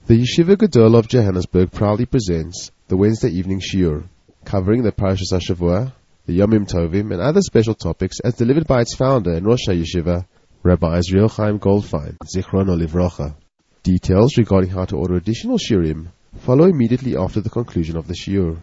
The Yeshiva Gadol of Johannesburg proudly presents the Wednesday evening shiur, covering the Parashas HaShavua, the Yomim Tovim, and other special topics as delivered by its founder and Rosh HaYeshiva, Rabbi Israel Chaim Goldfein, Zichrono Livrocha. Details regarding how to order additional shiurim follow immediately after the conclusion of the shiur.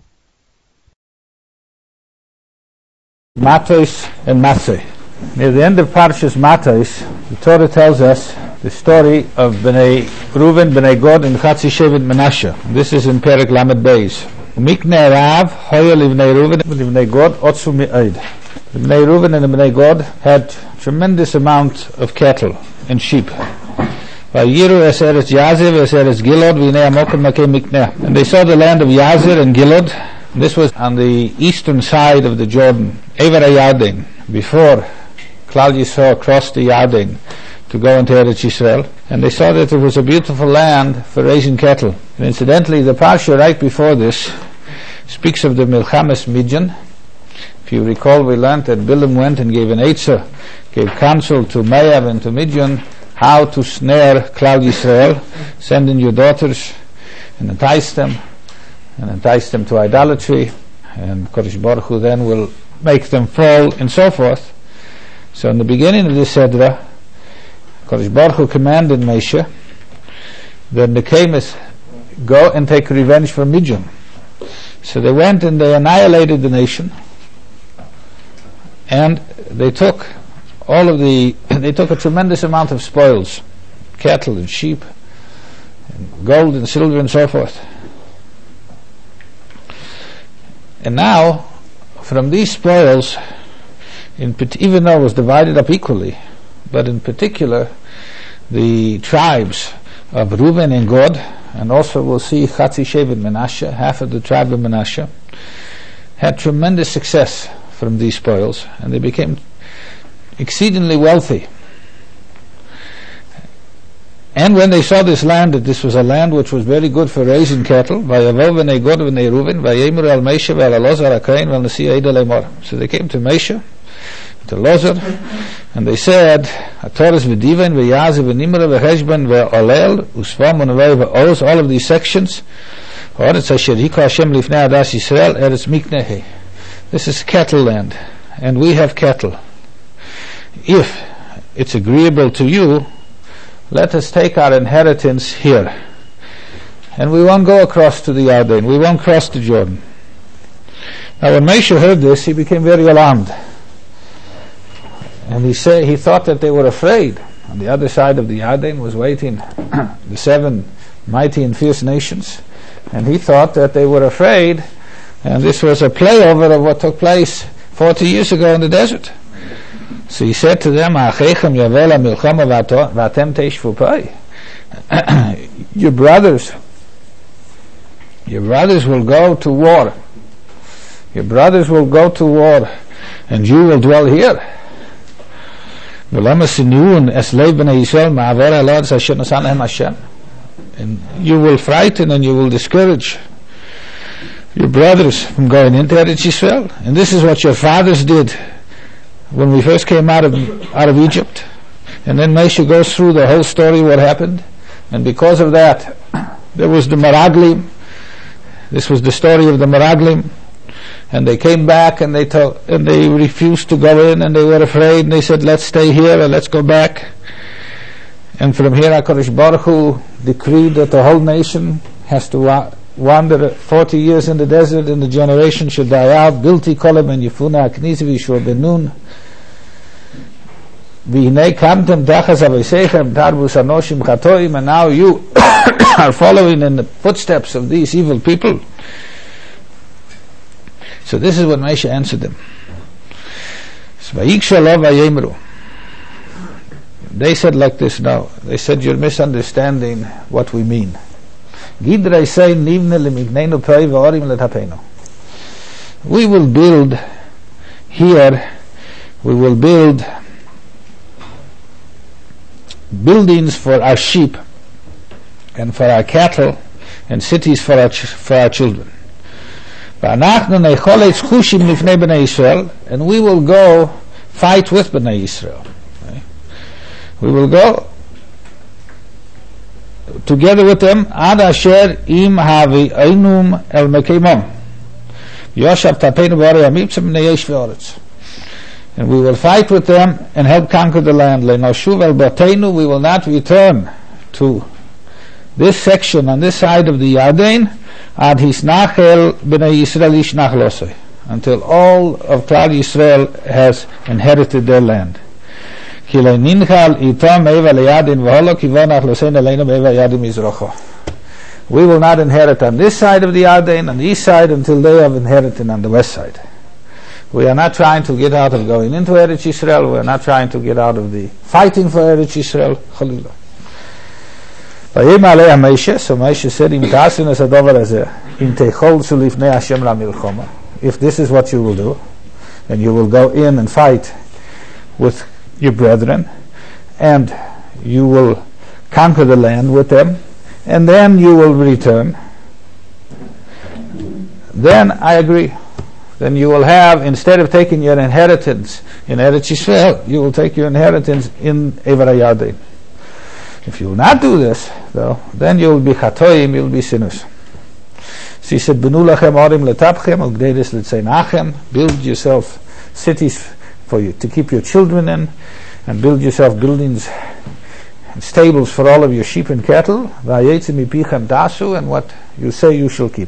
Matos and Maseh. Near the end of Parashas Matos, the Torah tells us the story of Bnei Reuven, Bnei Gad, and Chatzi Shevet Menashe. This is in Perek Lamed Beis. Miknei Rav, Hoya Livnei Reuven, Livnei Gad, Otzu Me'od. The Bnei Reuven and the Bnei Gad had tremendous amount of cattle and sheep. Vayiru es eretz Yazir, es eretz Gilad, v'nei amokim makei Mikneh. And they saw the land of Yazir and Gilad. This was on the eastern side of the Jordan, Ever HaYarden, before Klal Yisrael crossed the Yarden to go into Eretz Yisrael, and they saw that it was a beautiful land for raising cattle. And incidentally, the parsha right before this speaks of the Milchames Midyan. If you recall, we learned that Bilam went and gave an eitzah, gave counsel to Moav and to Midyan how to snare Klal Yisrael. Send in your daughters and entice them to idolatry, and Kodesh Baruch Hu then will make them fall, and so forth. So in the beginning of this Sedra, Kodesh Baruch Hu commanded Moshe that the Kemes go and take revenge for Midyan. So they went and they annihilated the nation, and they took they took a tremendous amount of spoils, cattle and sheep, and gold and silver and so forth. And now, from these spoils, even though it was divided up equally, but in particular, the tribes of Reuven and Gad, and also we'll see Chatzi Shevet Menashe, half of the tribe of Menashe, had tremendous success from these spoils, and they became exceedingly wealthy. And when they saw this land, that this was a land which was very good for raising cattle, Vayavo v'nei Gad v'nei Reuven, Vayemru al Moshe v'al Elazar hakayin v'al Nasi Eida lemor. So they came to Moshe, to Elazar, and they said, Atoras v'diven v'yazi v'nimra v'heshban v'olel u'svam v'nevei v'oz, all of these sections, Ha'aretz asher hika Hashem lifnei adas Yisrael, Eretz miknehi. This is cattle land, and we have cattle. If it's agreeable to you, let us take our inheritance here, and we won't go across to the Yarden, we won't cross the Jordan. Now when Moshe heard this, he became very alarmed, and he thought that they were afraid. On the other side of the Yarden was waiting the 7 mighty and fierce nations, and he thought that they were afraid, and this was a playover of what took place 40 years ago in the desert. So he said to them, your brothers will go to war. Your brothers will go to war, and you will dwell here. And you will frighten and you will discourage your brothers from going into Eretz Yisrael. And this is what your fathers did when we first came out of Egypt. And then Moshe goes through the whole story, what happened, and because of that there was the Meraglim. This was the story of the Meraglim, and they came back and they refused to go in, and they were afraid, and they said, let's stay here and let's go back. And from here HaKadosh Baruch Hu decreed that the whole nation has to wander 40 years in the desert, and the generation should die out. Bilti kolem and yifuna akniz v'yishua benun v'hinei kamtem tachas avaseichem tarbus anoshim chatoim. And now you are following in the footsteps of these evil people. So this is what Moshe answered them. They said like this now. They said, you're misunderstanding what we mean. We will build here, we will build buildings for our sheep and for our cattle, and cities for our children. And we will go fight with Bnei Yisrael. We will go together with them, ad asher im havi einum el mekimom. Yoshav tapeinu v'orei amipsim b'nei yesh v'oretz. And we will fight with them and help conquer the land. Le'noshuv el boteinu, we will not return to this section on this side of the Yarden, ad hisnachel b'nei Yisrael ishnach losei, until all of Klal Yisrael has inherited their land. Ki le'ninchal itam eva le'yadin v'holo kivonach losein aleinu eva yadim mizrocho. We will not inherit on this side of the Yarden, on the east side, until they have inherited on the west side. We are not trying to get out of going into Eretz Yisrael. We are not trying to get out of the fighting for Eretz Yisrael. Chalila. So Moshe said, if this is what you will do, and you will go in and fight with your brethren, and you will conquer the land with them, and then you will return, then I agree. Then you will have, instead of taking your inheritance in Eretz Yisrael, you will take your inheritance in Ever HaYarden. If you will not do this, though, then you will be chatoim, you will be sinners. So he said, Benu lachem orim letapchem, ugdeides letzeinachem, build yourself cities for you, to keep your children in, and build yourself buildings and stables for all of your sheep and cattle, v'ayetzim mipichem tasu, and what you say you shall keep.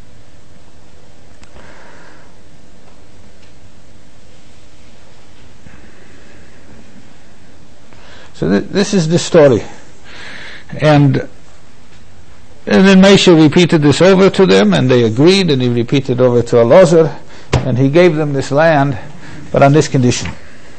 So this is the story. And then Moshe repeated this over to them, and they agreed, and he repeated over to Elazar, and he gave them this land, but on this condition.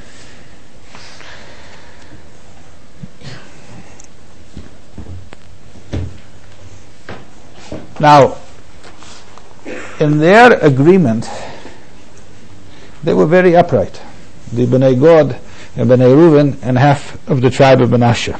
Now, in their agreement, they were very upright. The Bnei Gad and Bnei Reuven and half of the tribe of Manasseh.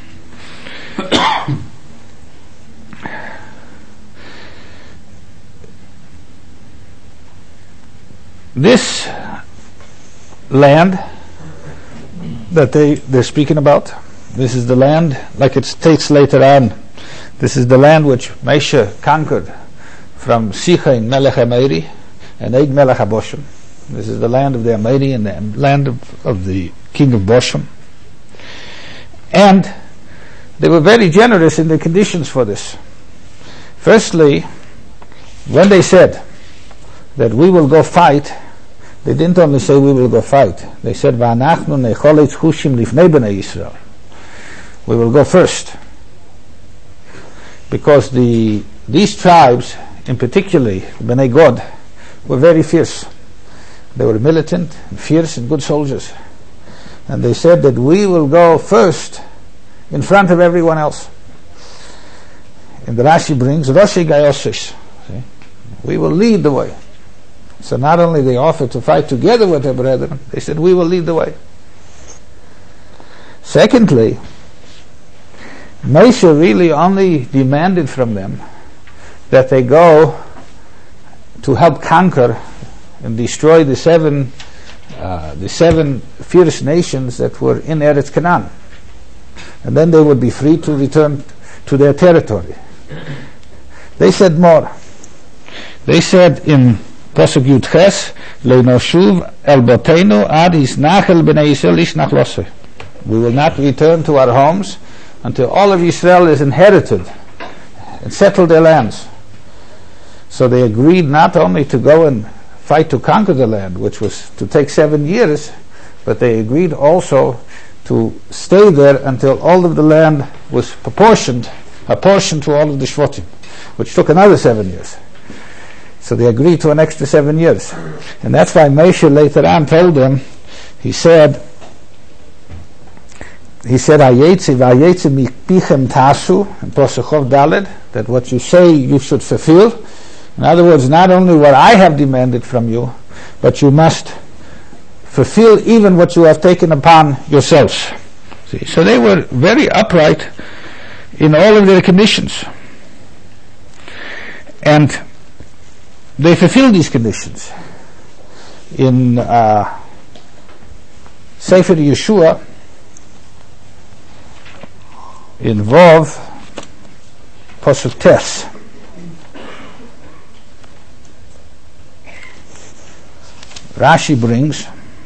This land that they're speaking about, this is the land, like it states later on, this is the land which Moshe conquered from Sichain Melech HaMeiri and Eid Melech HaBoshem. This is the land of the Ameri and the land of the king of Boshem. And they were very generous in the conditions for this. Firstly, when they said that we will go fight, they didn't only say we will go fight. They said, V'anachnu necholetz chushim lifnei b'nei Yisrael. We will go first. Because these tribes, in particular, Bnei Gad, were very fierce. They were militant, and fierce, and good soldiers. And they said that we will go first in front of everyone else. And the Rashi brings, Roshi Gayoshish. We will lead the way. So not only they offered to fight together with their brethren, they said, we will lead the way. Secondly, Moshe really only demanded from them that they go to help conquer and destroy the seven fierce nations that were in Eretz Canaan, and then they would be free to return to their territory. They said more. They said in Pasuk Yud Ches, Le'noshuv el boteinu ad hisnachel b'nei Yisrael ishnach losei. We will not return to our homes until all of Israel is inherited and settled their lands. So they agreed not only to go and fight to conquer the land, which was to take 7 years, but they agreed also to stay there until all of the land was apportioned to all of the Shvatim, which took another 7 years. So they agreed to an extra 7 years. And that's why Moshe later on told them, he said, Hayetzi mikpichem tasu, in Posachov Daled, that what you say you should fulfill. In other words, not only what I have demanded from you, but you must fulfill even what you have taken upon yourselves. See? So they were very upright in all of their conditions. And they fulfilled these conditions. In Sefer Yeshua, in Vov, Pasuk Tes. Rashi brings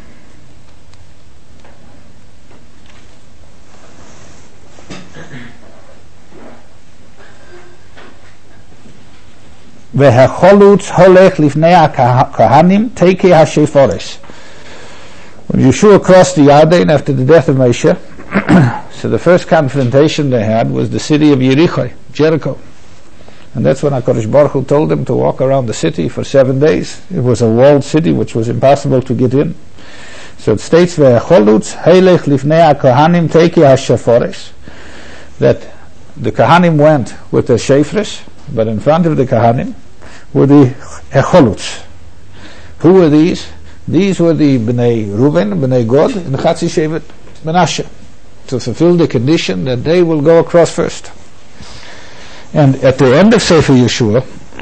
V'hacholutz holech lifnei hakahanim teikei hashefores. When Yeshua crossed the Yarden after the death of Moshe, so the first confrontation they had was the city of Jericho. And that's when HaKadosh Baruch Hu told them to walk around the city for 7 days. It was a walled city which was impossible to get in. So it states, V'hacholutz holech lifnei hakahanim teikei hashefores, that the Kahanim went with their shofars, but in front of the Kahanim were the Echolutz. Who were these? These were the Bnei Reuven, Bnei Gad, and Chatzi Shevet Menashe, to fulfill the condition that they will go across first. And at the end of Sefer Yeshua,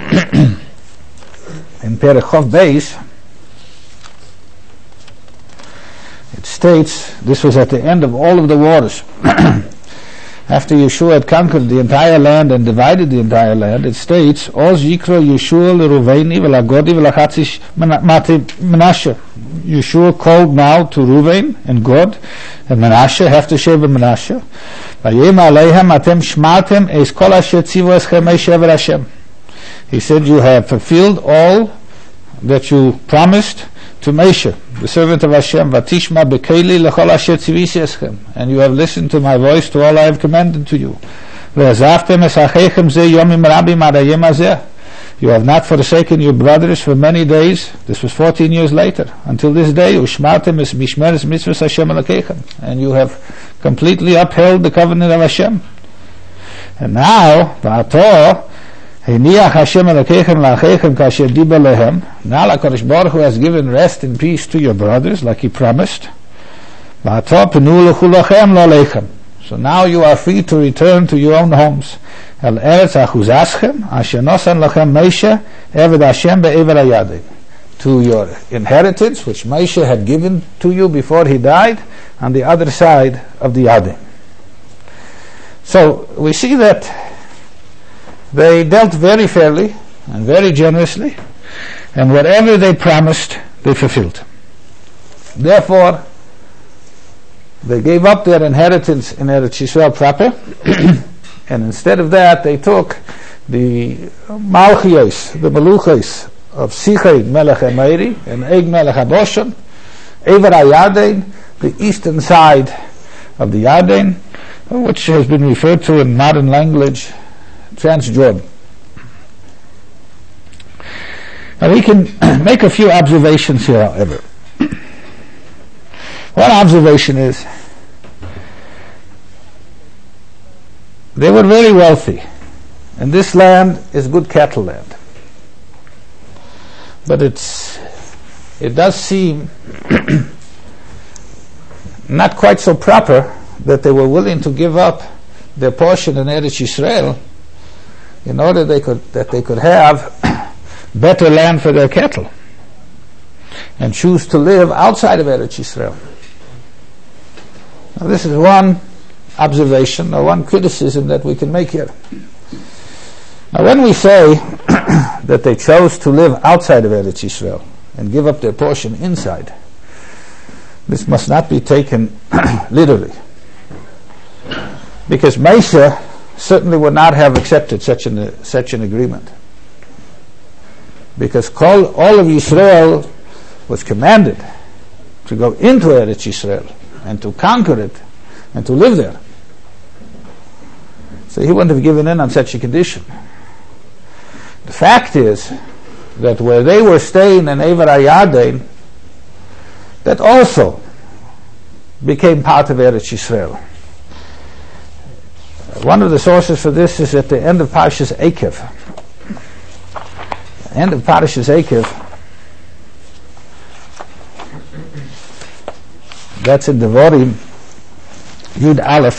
in Perek Chof Beis, it states, this was at the end of all of the wars. After Yeshua had conquered the entire land and divided the entire land, it states, Oz Yikra Yeshua l'Ruveni v'l'Godi v'l'Chatzi Menashe. Yeshua called now to Reuven and Gad and Menashe, after Sheva Menashe. Vayem aleihem atem shmartem eis kol asher tzivu eschem Moshe Hashem. He said, you have fulfilled all that you promised to Moshe, the servant of Hashem, Vatishma bekeli lechol asher tzivisi eschem, and you have listened to my voice to all I have commanded to you. Ve'azavtem es achechem ze yomim rabim ad hayom hazeh. You have not forsaken your brothers for many days. This was 14 years later, until this day. Ushmartem es mishmeres mitzvos Hashem elokechem, and you have completely upheld the covenant of Hashem. And now, va'ato Heniach Hashem Elokechem la'achechem kasher diba lehem. Now HaKadosh Baruch Hu has given rest and peace to your brothers, like He promised. V'ato penu lechu lachem lo lechem. So now you are free to return to your own homes. El eretz achuzaschem asher nosan lachem Moshe eved Hashem be'eved hayadin. To your inheritance, which Moshe had given to you before he died, on the other side of the Yarden. So we see that they dealt very fairly and very generously, and whatever they promised, they fulfilled. Therefore, they gave up their inheritance in Eretz Yisrael proper, and instead of that, they took the Malchios, the Meluchos of Sichei Melech HaMeiri and Eg Melech HaBoshan, Ever HaYarden, the eastern side of the Yarden, which has been referred to in modern language Transjordan. Now we can make a few observations here, however. One observation is, they were very wealthy, and this land is good cattle land. But it does seem not quite so proper that they were willing to give up their portion in Eretz Yisrael in order that they could have better land for their cattle, and choose to live outside of Eretz Yisrael. Now this is one observation or one criticism that we can make here. Now when we say that they chose to live outside of Eretz Yisrael and give up their portion inside, this must not be taken literally, because Moshe certainly would not have accepted such an agreement, because all of Yisrael was commanded to go into Eretz Yisrael and to conquer it and to live there. So he wouldn't have given in on such a condition. The fact is that where they were staying in Ever HaYarden, that also became part of Eretz Yisrael. One of the sources for this is at the end of Parshas Eikev. End of Parshas Eikev. That's in Devarim, Yud Aleph,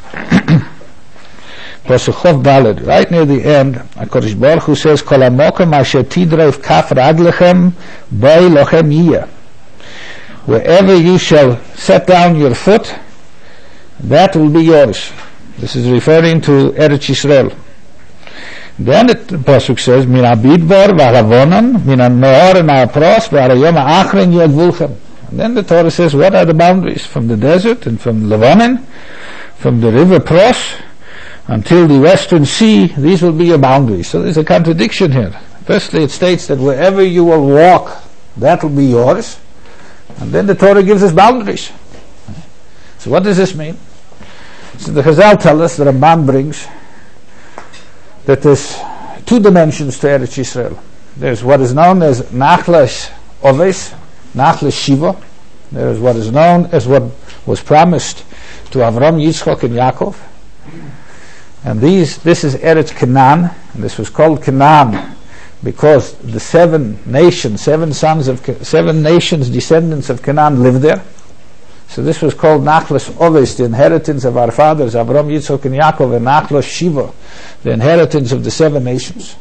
Pasuk Chof Daled. Right near the end, HaKadosh Baruch Hu says, Kol hamokem asher tidreif kaf raglechem bei lochem yiyeh. Wherever you shall set down your foot, that will be yours. This is referring to Eretz Yisrael. Then the pasuk says, "Min abidbar v'haravonon, min hanor and ha'pros v'harayom ha'achrin yagvulchem." And then the Torah says, what are the boundaries? From the desert and from Lebanon, from the river Pros until the western sea, these will be your boundaries. So there's a contradiction here. Firstly, it states that wherever you will walk, that will be yours. And then the Torah gives us boundaries. So what does this mean? So the Chazal tell us, the Ramban brings, that there's two dimensions to Eretz Yisrael. There's what is known as Nachlas Oves, Nachlas Shiva. There is what is known as what was promised to Avram, Yitzchok, and Yaakov. And this is Eretz Canaan, and this was called Canaan because the seven nations, descendants of Canaan lived there. So this was called Nachlas Oves, the inheritance of our fathers, Avram, Yitzchok, and Yaakov, and Nachlas Shiva, the inheritance of the seven nations.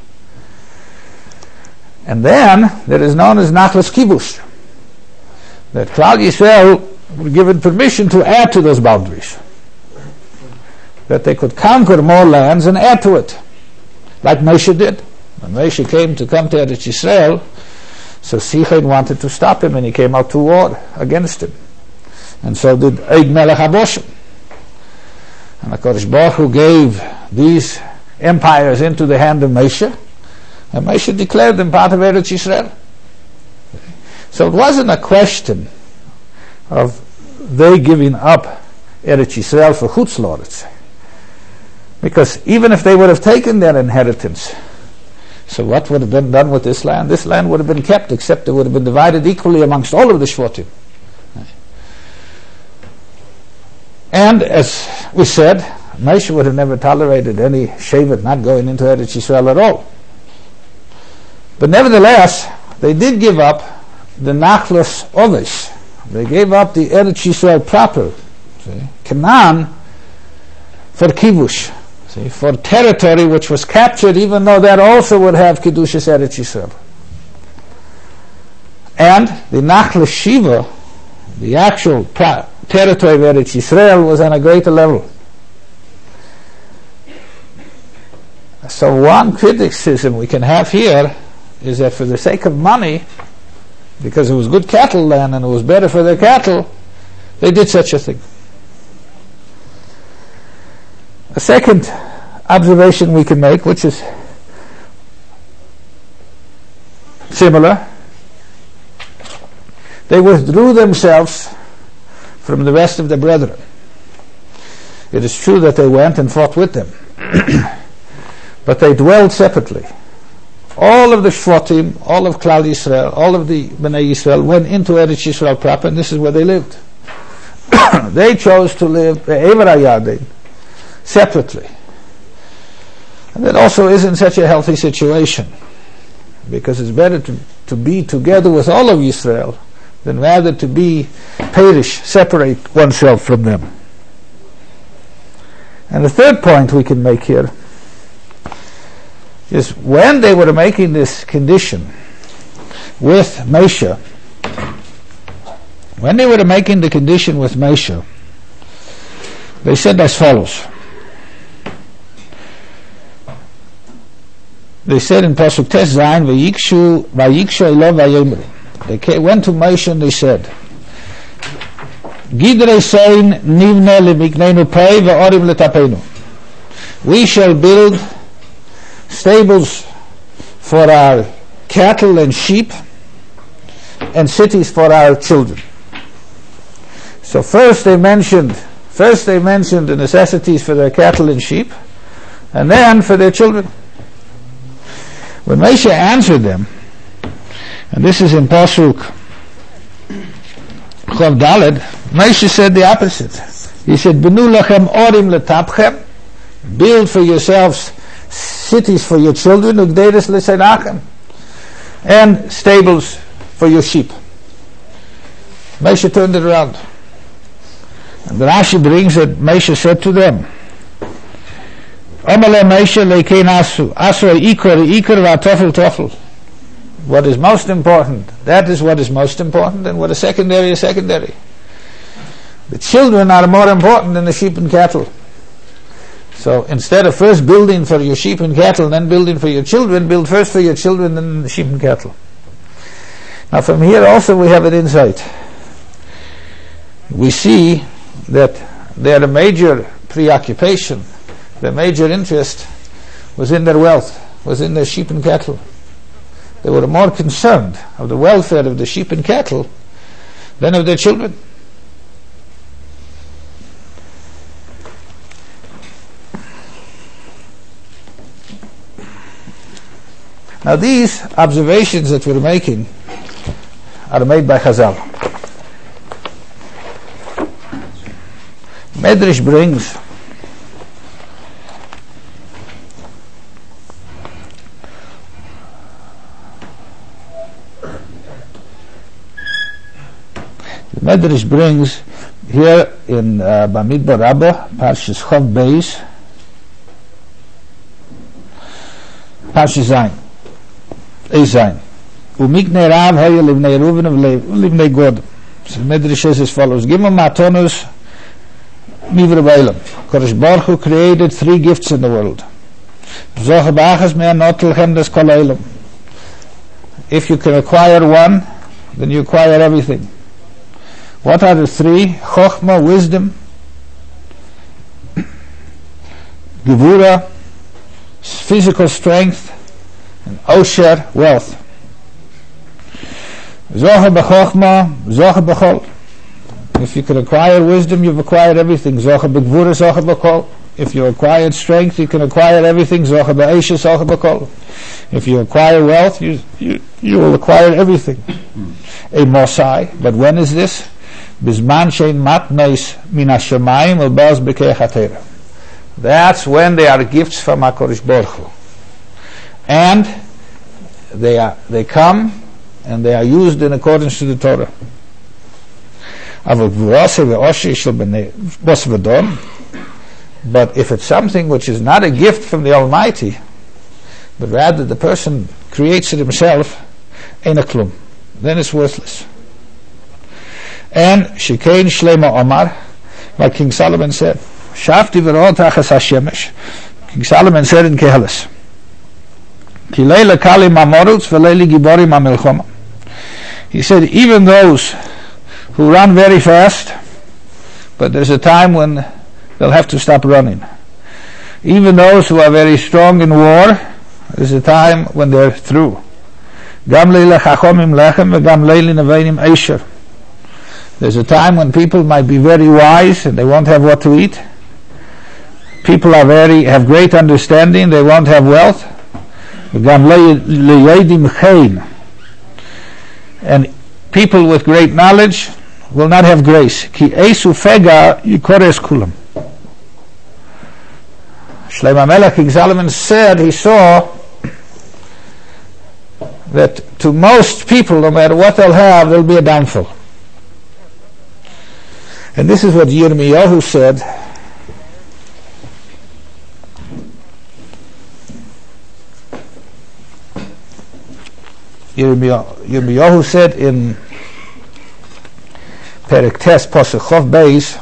And then there is known as Nachlas Kibush, that Klal Yisrael were given permission to add to those boundaries, that they could conquer more lands and add to it, like Moshe did. When Moshe came to Eretz Yisrael, so Sichon wanted to stop him, and he came out to war against him. And so did Eid Melech HaBoshem. And HaKadosh Baruch Hu gave these empires into the hand of Moshe, and Moshe declared them part of Eretz Yisrael. So it wasn't a question of they giving up Eretz Yisrael for Chutz La'aretz, because even if they would have taken their inheritance, so what would have been done with this land? This land would have been kept, except it would have been divided equally amongst all of the Shvatim. And as we said, Moshe would have never tolerated any Shevet not going into Eretz Yisrael at all. But nevertheless, they did give up the Nachlas Oves. They gave up the Eretz Yisrael proper, Canaan, for Kibush, for territory which was captured, even though that also would have Kedushas Eretz Yisrael. And the Nachlas Shiva, the actual territory of Eretz Yisrael, was on a greater level. So one criticism we can have here is that for the sake of money, because it was good cattle land and it was better for their cattle, they did such a thing. A second observation we can make, which is similar, they withdrew themselves from the rest of the brethren. It is true that they went and fought with them, but they dwelled separately. All of the Shvatim, all of Klal Yisrael, all of the Bnei Yisrael went into Eretz Yisrael proper, and this is where they lived. They chose to live Ever HaYarden separately. And that also isn't such a healthy situation, because it's better to be together with all of Yisrael than rather to be perish, separate oneself from them. And the third point we can make here is when they were making this condition with Moshe, they said as follows. They said in Pasuk Tes Zayin, Vayikshu Elo Vayomru. They went to Moshe and they said, Gidrei Sein Nivne Lemikneinu Pei Ve'orim Letapenu. We shall build stables for our cattle and sheep, and cities for our children. So first they mentioned the necessities for their cattle and sheep, and then for their children. When Moshe answered them, and this is in Pasuk Chav Daled, Moshe said the opposite. He said, Benu lachem orim letapchem, build for yourselves cities for your children, ugdeiros lesenachem, and stables for your sheep. Moshe turned it around. And the Rashi brings that Moshe said to them, Omale Moshe lekein asu ikar v'atofel tofel. What is most important, that is what is most important, and what is secondary. The children are more important than the sheep and cattle. So instead of first building for your sheep and cattle and then building for your children, build first for your children and then the sheep and cattle. Now from here also we have an insight. We see that their major preoccupation, their major interest was in their wealth, was in their sheep and cattle. They were more concerned of the welfare of the sheep and cattle than of their children. Now these observations that we're making are made by Chazal. Medrash brings here in Bamidbar Rabbah, Parshas Chov Beis, Parshas Zayin, Zayin. Umiknei Rav hoye livnei Reuven livnei Gad. So the Medrash says as follows: Gimel matanos mivra b'olam. Kodesh Baruch Hu created 3 gifts in the world. If you can acquire one, then you acquire everything. What are the 3? Chochmah, wisdom; Gevura, physical strength; and Osher, wealth. Zocher b'chochmah, zocher b'chol. If you can acquire wisdom, you've acquired everything. Zocher b'gevura, zocher b'chol. If you acquired strength, you can acquire everything. Zocher b'esher, zocher b'chol. If you acquire wealth, you will acquire everything. A Mosai. But when is this? Bizman shein matnos min hashamayim ubaz b'keich hatera. That's when they are gifts from HaKadosh Baruch Hu, and they come and they are used in accordance to the Torah. But if it's something which is not a gift from the Almighty, but rather the person creates it himself, ein a klum, then it's worthless. And Shikein Shlema Omar, like King Solomon said, Shafti v'rot achas hashemesh. King Solomon said in Keheles, Ki leila kali mamorutz v'leili giborim hamilchoma. He said, even those who run very fast, but there's a time when they'll have to stop running. Even those who are very strong in war, there's a time when they're through. Gam leila chachomim lechem v'gam leili neveinim eisher. There's a time when people might be very wise and they won't have what to eat. People have great understanding, they won't have wealth. And people with great knowledge will not have grace. Ki esu fega yikores kulam. Shlomo Melech, King Solomon said he saw that to most people, no matter what they'll have, there'll be a downfall. And this is what Yirmiyahu said. Yirmiyahu said in Perek Tes Pasuk Chov Beis,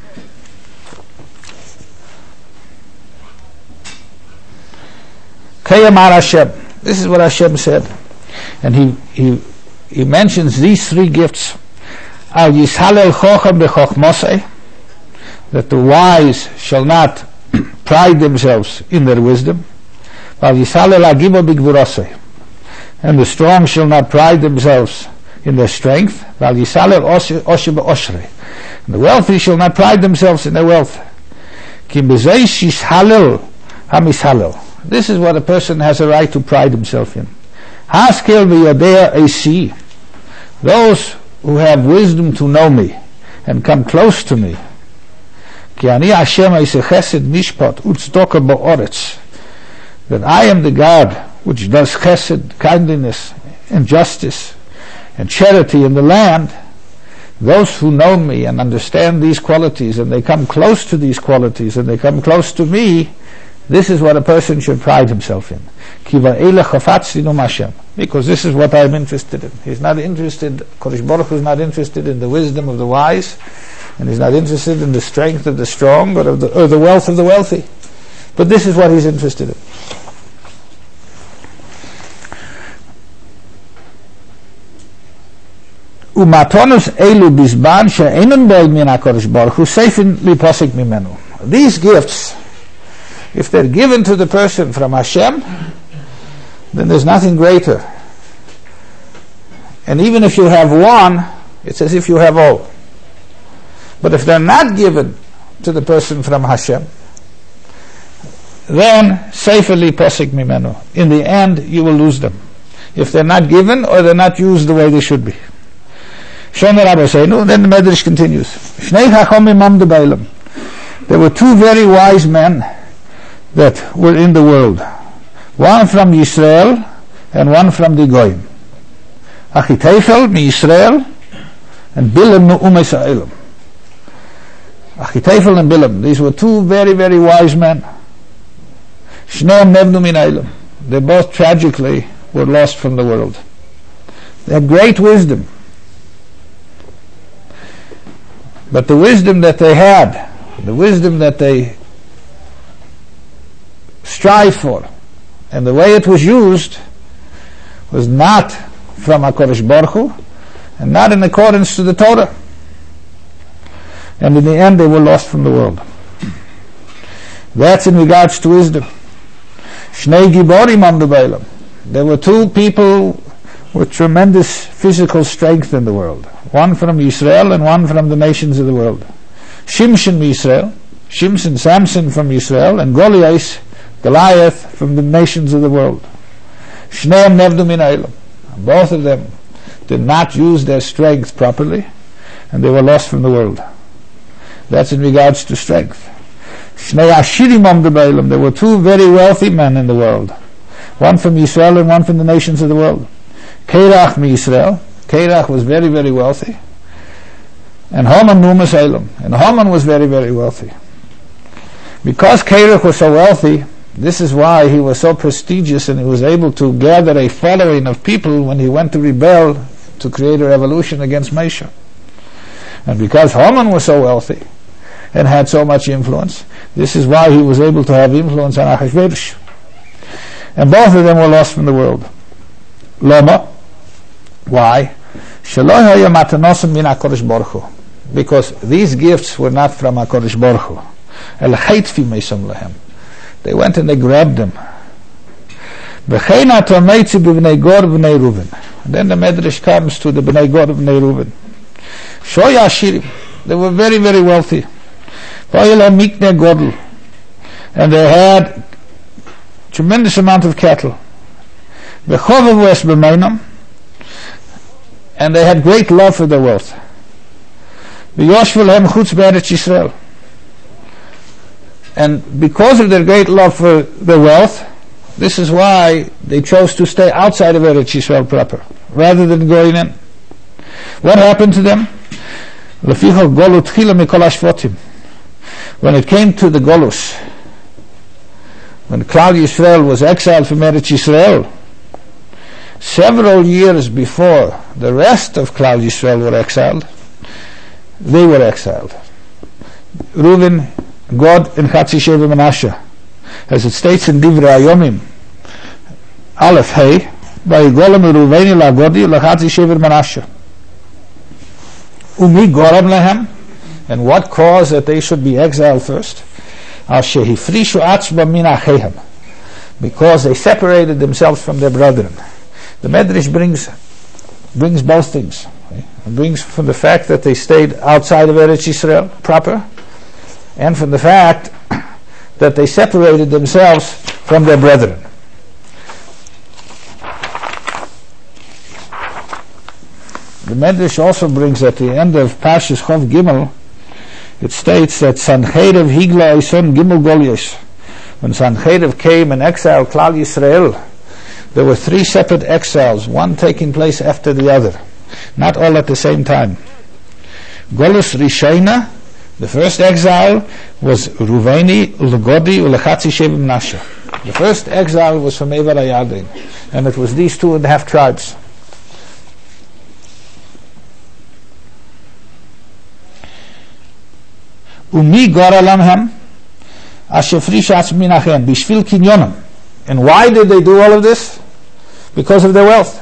Kayamar Hashem. This is what Hashem said, and he mentions these 3 gifts. Al Yishalel Chocham b'Chochmosei, that the wise shall not pride themselves in their wisdom. Al Yishalel Agimo b'Gvurosei, and the strong shall not pride themselves in their strength. Al Yishalel Osher b'Oshrei, and the wealthy shall not pride themselves in their wealth. Ki b'zei shishalel hamishalel. This is what a person has a right to pride himself in. Haskel v'yodea esi, those who have wisdom to know me and come close to me. Ki ani Hashem eiseh chesed mishpat utzedakah ba'oretz, that I am the God which does chesed, kindliness and justice and charity in the land. Those who know me and understand these qualities, and they come close to these qualities, and they come close to me, this is what a person should pride himself in. Because this is what I'm interested in. He's not interested, Kodesh Baruch Hu is not interested in the wisdom of the wise, and he's not interested in the strength of the strong, but of the wealth of the wealthy. But this is what he's interested in. ומתונוס אלו בזמן שאינן באים מן הקדוש ברוך הוא סייפן ליפוסק ממנו. These gifts, if they're given to the person from Hashem, then there's nothing greater. And even if you have one, it's as if you have all. But if they're not given to the person from Hashem, then seifer liposek mimenu. In the end, you will lose them. If they're not given or they're not used the way they should be. Then the Medrash continues. There were two very wise men that were in the world. One from Yisrael and one from the Goyim. Achitophel mi Yisrael and Bilam nu Umes Ha'elam. Achitophel and Bilam. These were two very, very wise men. Shneim nevnu min Ha'elam. They both tragically were lost from the world. They had great wisdom. But the wisdom that they had, the wisdom that they strive for, and the way it was used was not from HaKadosh Baruch Hu and not in accordance to the Torah. And in the end they were lost from the world. That's in regards to wisdom. Shnei Giborim amdu ba'olam. There were two people with tremendous physical strength in the world. One from Israel and one from the nations of the world. Shimshon Yisrael, Shimshon, Samson from Israel, and Goliath, Goliath from the nations of the world. Shneim nevdu min ha'elam. Both of them did not use their strength properly, and they were lost from the world. That's in regards to strength. Shnei ashirim amdu ba'olam. There were two very wealthy men in the world. One from Israel and one from the nations of the world. Kerach mi Yisrael. Kerach was very, very wealthy. And Haman numas Elam. And Haman was very, very wealthy. Because Kerach was so wealthy, this is why he was so prestigious and he was able to gather a following of people when he went to rebel to create a revolution against Mesha. And because Haman was so wealthy and had so much influence, this is why he was able to have influence on Achashverosh. And both of them were lost from the world. Lama. Why? Because these gifts were not from HaKadosh Baruch Hu. They went and they grabbed them. And then the Medrash comes to the Bnei Gor of Bnei Reuven. They were very, very wealthy. And they had tremendous amount of cattle. And they had great love for their wealth. And because of their great love for their wealth, this is why they chose to stay outside of Eretz Yisrael proper, rather than going in. What happened to them? When it came to the Golus, when Klal Yisrael was exiled from Eretz Yisrael, several years before the rest of Klal Yisrael were exiled, they were exiled. Reuven, Gad, and Chatzi Sheva Menashe, as it states in Divrei Hayomim, Aleph Hey, Vayigolem Reuveni LaGodi LaChatzi Sheva Menashe. Umi Goram Lehem, and what caused that they should be exiled first? Al Shehifrishu Atzba Min Achehem, because they separated themselves from their brethren. The Medrash brings both things. It brings from the fact that they stayed outside of Eretz Yisrael proper, and from the fact that they separated themselves from their brethren. The Medrash also brings at the end of Parshas Chov Gimel, it states that Sancheirav Higla Ison Gimel Goliath. When Sancheirav came and exiled Klal Yisrael, there were three separate exiles, one taking place after the other, not all at the same time. Golus Rishona, the first exile was Reuveni, Ulgodi, Ulachatzi Sheva Menashe. The first exile was from Evar HaYarden, and it was these 2.5 tribes. Umi Goralamham, asher frishatz minachen bishvil kinyonim. And why did they do all of this? Because of their wealth.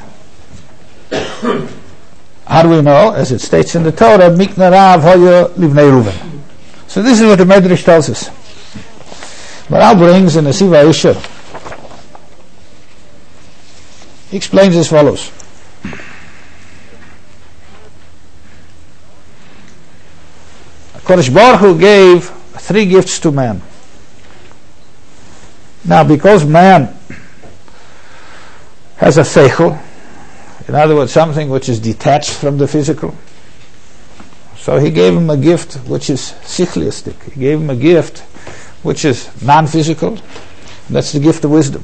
How do we know? As it states in the Torah, mikna rav hoya livnei Reuven. So this is what the Medrash tells us. Maral brings in the Siva Isha. He explains as follows. Kodesh Baruch Hu gave 3 gifts to man. Now, because man has a seichel, in other words, something which is detached from the physical, so he gave him a gift which is sichliistic. He gave him a gift which is non-physical. That's the gift of wisdom.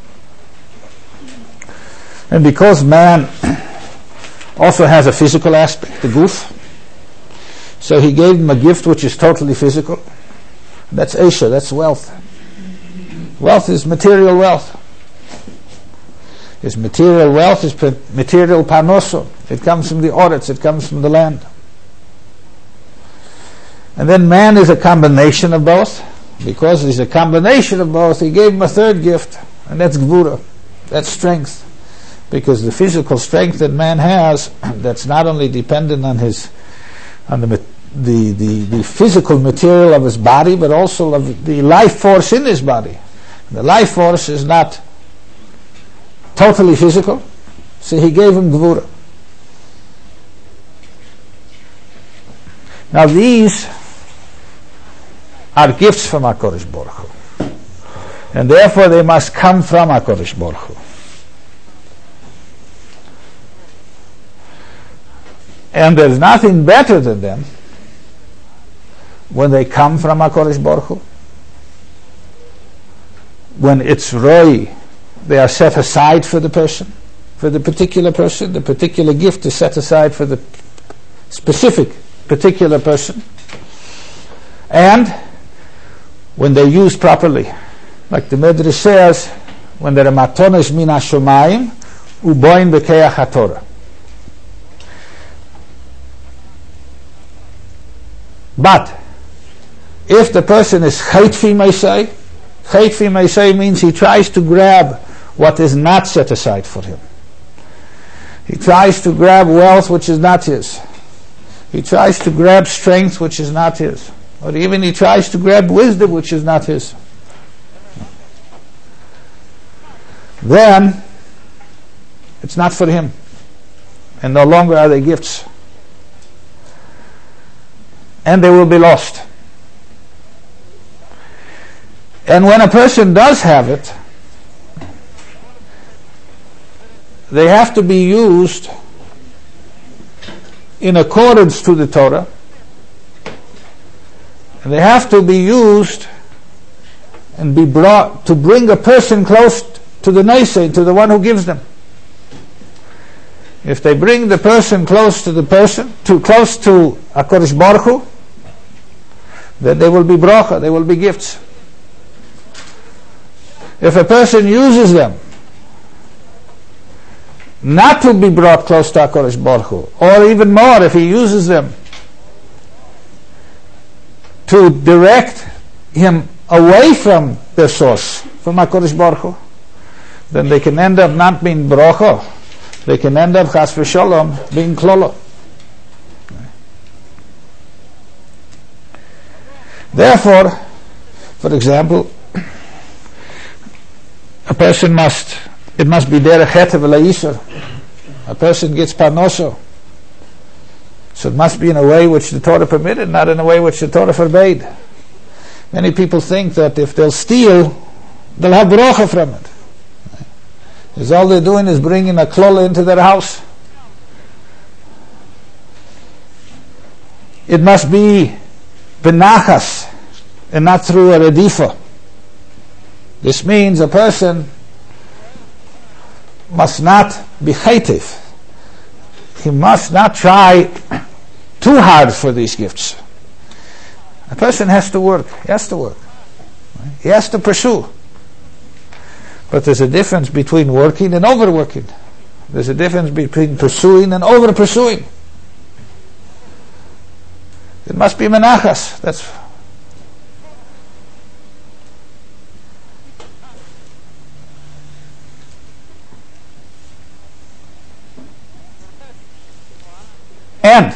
And because man also has a physical aspect, the goof, so he gave him a gift which is totally physical. That's Esha, that's wealth. Wealth is material wealth. His material wealth is material parnoso. It comes from the oretz, it comes from the land. And then man is a combination of both. Because he's a combination of both, he gave him a 3rd gift, and that's gvura, that's strength. Because the physical strength that man has, that's not only dependent on the physical material of his body, but also of the life force in his body. The life force is not totally physical, so he gave him gvura. Now these are gifts from HaKadosh Baruch Hu, and therefore they must come from HaKadosh Baruch Hu. And there's nothing better than them when they come from HaKadosh Baruch Hu. When it's roi, they are set aside for the person, for the particular person. The particular gift is set aside for the specific particular person. And when they're used properly, like the Medrash says, when they're matones min hashomayim uboin b'keach haTorah. But if the person is chetfi meisei means he tries to grab what is not set aside for him. He tries to grab wealth which is not his. He tries to grab strength which is not his. Or even he tries to grab wisdom which is not his. Then it's not for him. And no longer are they gifts. And they will be lost. And when a person does have it, they have to be used in accordance to the Torah. And they have to be used and be brought to bring a person close to the Neisei, to the one who gives them. If they bring the person close to close to HaKadosh Baruch Hu, then they will be bracha, they will be gifts. If a person uses them not to be brought close to HaKadosh Baruch Hu, or even more, if he uses them to direct him away from their source, from HaKadosh Baruch Hu, then they can end up not being bracha, they can end up chas v'sholom being klolo. Therefore, for example, a person must be derech heter v'le'isur. A person gets parnoso, so it must be in a way which the Torah permitted, not in a way which the Torah forbade. Many people think that if they'll steal, they'll have bracha from it. Because all they're doing is bringing a klola into their house. It must be benachas and not through a redifa. This means a person must not be chaytif. He must not try too hard for these gifts. A person has to work. He has to work. He has to pursue. But there's a difference between working and overworking. There's a difference between pursuing and over pursuing. It must be menachas. And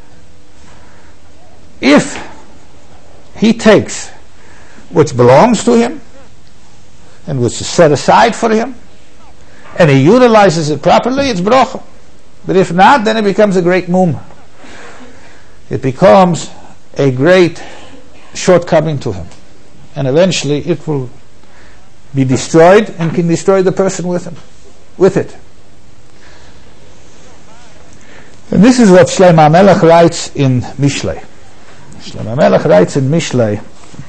if he takes which belongs to him and which is set aside for him, and he utilizes it properly, it's bracha. But if not, then it becomes a great mum. It becomes a great shortcoming to him. And eventually it will be destroyed and can destroy the person with it. And this is what Shlomo HaMelech writes in Mishlei. Shlomo HaMelech writes in Mishlei,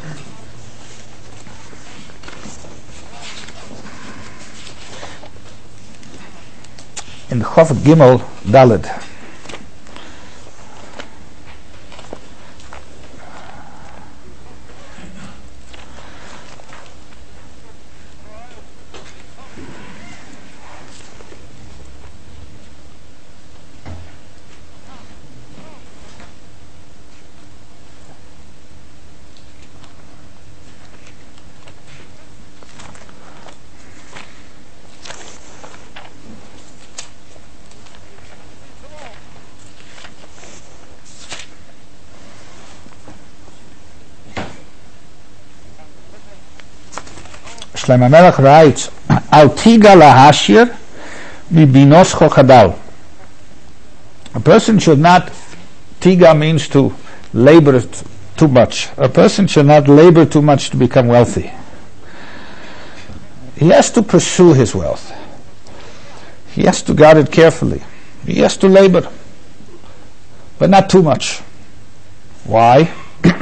in Chof Gimel Daled. Shlomo HaMelech writes, Al tiga lahashir mibinoscho chadal. A person should not, tiga means to labor too much. A person should not labor too much to become wealthy. He has to pursue his wealth. He has to guard it carefully. He has to labor, but not too much. Why?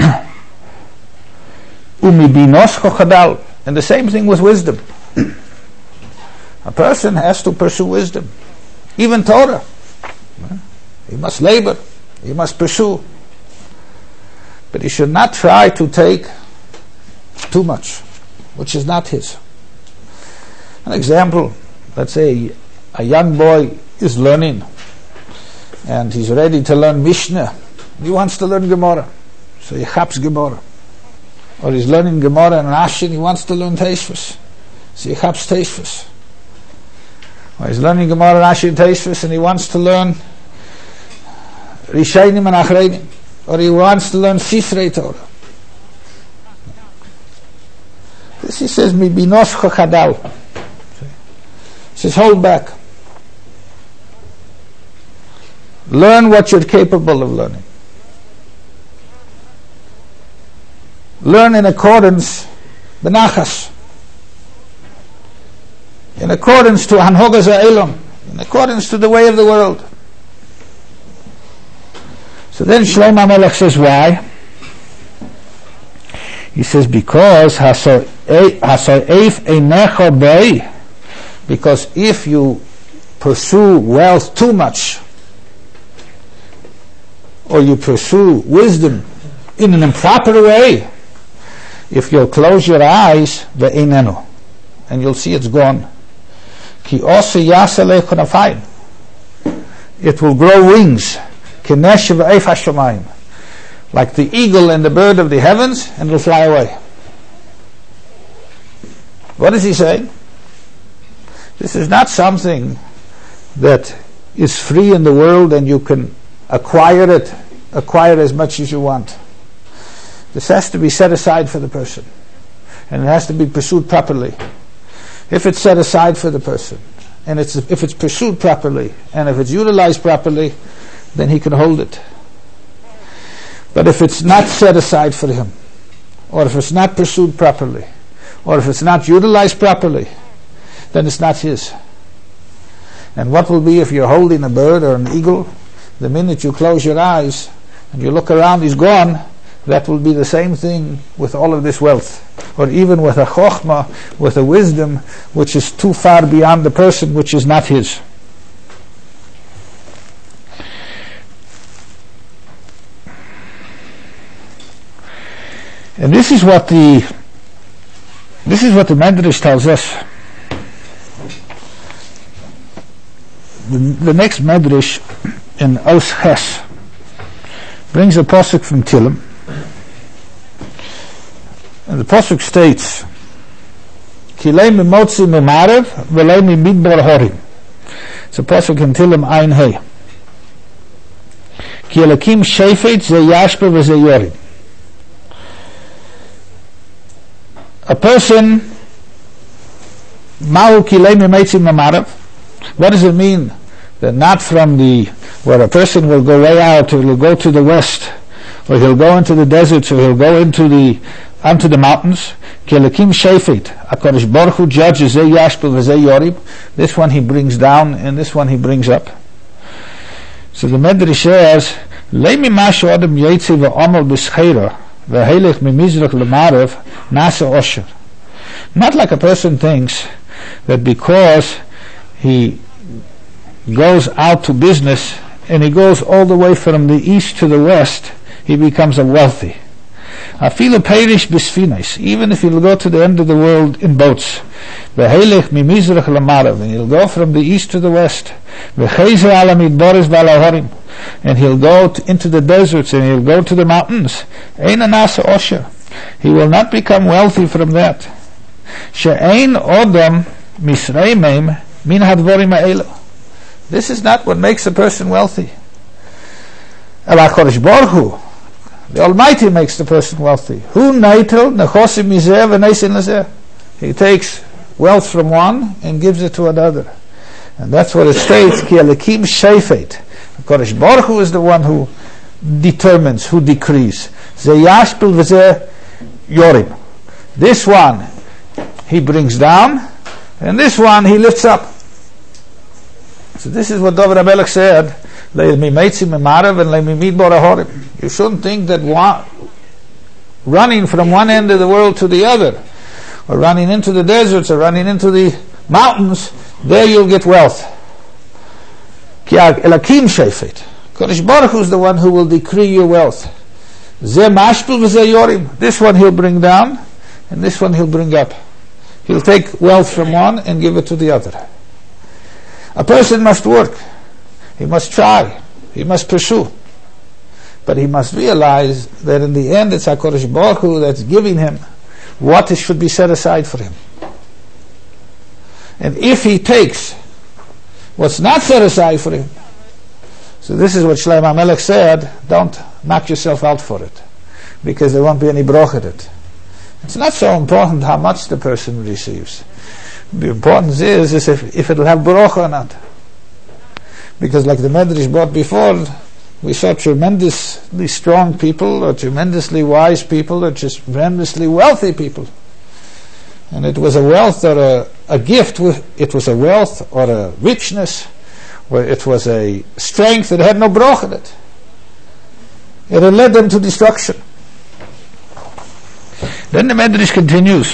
Umibinoscho chadal. And the same thing with wisdom. A person has to pursue wisdom. Even Torah. He must labor. He must pursue. But he should not try to take too much, which is not his. An example, let's say a young boy is learning and he's ready to learn Mishnah. He wants to learn Gemara. So he chaps Gemara. Or he's learning Gemara and Rashi and he wants to learn Teisvus. So he chaps Teisvus. Or he's learning Gemara, Rashi and Teisvus and he wants to learn Rishaynim and Achreinim. Or he wants to learn Sifrei Torah. This he says, Mibinoscho chadal. He says, hold back. Learn what you're capable of learning. Learn in accordance, benachas, in accordance to Hanhogas Ha'elam, in accordance to the way of the world. So then Shlomo HaMelech says, why? He says, because because if you pursue wealth too much, or you pursue wisdom in an improper way, if you'll close your eyes, ve'einenu, and you'll see it's gone. Ki osi yaseh le'kunafayim. It will grow wings, kinesh v'eif hashamayim, like the eagle and the bird of the heavens, and it'll fly away. What is he saying? This is not something that is free in the world and you can acquire as much as you want. This has to be set aside for the person, and it has to be pursued properly. If it's set aside for the person, and if it's pursued properly, and if it's utilized properly, then he can hold it. But if it's not set aside for him, or if it's not pursued properly, or if it's not utilized properly, then it's not his. And what will be if you're holding a bird or an eagle? The minute you close your eyes and you look around, he's gone. That will be the same thing with all of this wealth, or even with a chokhmah, with a wisdom which is too far beyond the person, which is not his. And this is what the Medrash tells us. The next Medrash in Os Ches brings a pasuk from Tillim. And the pasuk states, Kilei mimotzi mimarev v'lei mimidbar horim. It's a pasuk in Tillim Ein Hey. Ki Elokim Shefet Ze Yashpil V'Ze Yorim. A person, Mahu Kilei Mimeitzim Mamarav. What does it mean? That not from where a person will go way out, or he'll go to the west, or he'll go into the deserts, or he'll go onto the mountains. Ki Elokim Shefet. HaKadosh Baruch Hu judges Ze Yashpil V'Ze Yorim. This one he brings down, and this one he brings up. So the Medrash says, Leimi Mashu Adam Yetzi V'Omal B'Scheira V'Helech Mimizrach L'Marav Nasa Osher. Not like a person thinks that because he goes out to business and he goes all the way from the east to the west, he becomes a wealthy. Afilu Perish B'Sfinos, even if he'll go to the end of the world in boats. V'Helech Mimizrach L'Marav, and he'll go from the east to the west. V'Cheizer Ala Midboris V'Alahorim, and he'll go into the deserts and he'll go to the mountains. Ein Nasa Osher, he will not become wealthy from that. She'ein Odom Misreimim Min Hadvorim Ha'elu. This is not what makes a person wealthy. El HaKadosh Baruch Hu, the Almighty, makes the person wealthy. Hu neitel nechosim mizeh v'neisin lezeh. He takes wealth from one and gives it to another. And that's what it states, Ki Elokim Shefet. HaKadosh Baruch Hu is the one who determines, who decrees. Ze Yashpil V'Ze Yorim. This one he brings down, and this one he lifts up. So this is what David HaMelech said, you shouldn't think that running from one end of the world to the other, or running into the deserts, or running into the mountains, there you'll get wealth. Elokim Shefet. Kodesh Baruch Hu is the one who will decree your wealth. Ze Mashpil V'Ze Yorim. This one he'll bring down, and this one he'll bring up. He'll take wealth from one and give it to the other. A person must work. He must try. He must pursue. But he must realize that in the end it's HaKadosh Baruch Hu that's giving him what should be set aside for him. And if he takes what's not set aside for him, so this is what Shlomo HaMelech said, don't knock yourself out for it, because there won't be any broch at it. It's not so important how much the person receives. The importance is if it'll have broch or not. Because like the Medrash brought before, we saw tremendously strong people, or tremendously wise people, or just tremendously wealthy people. And it was a wealth or a gift, it was a wealth or a richness, where it was a strength that had no broch in it. It had led them to destruction. Then the Medrash continues.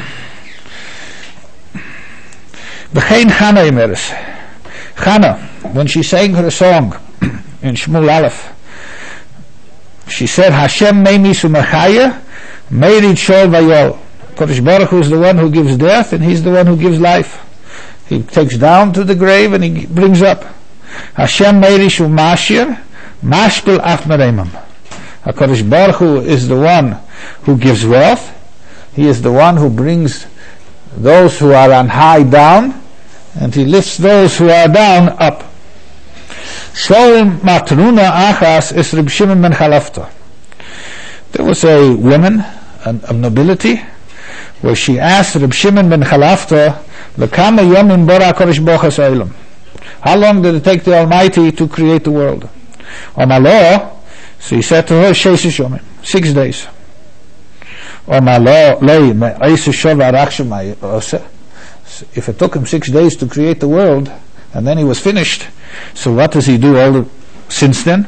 B'chein Chana Imeres. Chana, when she sang her song in Shmuel Aleph, she said, Hashem meimis u'mechaya, meirid shol vayol. Kodesh Baruch Hu is the one who gives death, and He's the one who gives life. He takes down to the grave and He brings up. Hashem meirish u'mashir, mashpil af mereimam. HaKadosh Baruch Hu is the one who gives wealth. He is the one who brings those who are on high down, and He lifts those who are down up. Shol matruna achas is Reb Shimon ben Chalafta. There was a woman of nobility, where she asked Reb Shimon ben Chalafta, L'kama yomim bara HaKadosh Baruch Hu ha'olam. How long did it take the Almighty to create the world? Omalo, so he said to her, 6 yomim, 6 days. If it took him 6 days to create the world, and then he was finished, so what does he do since then?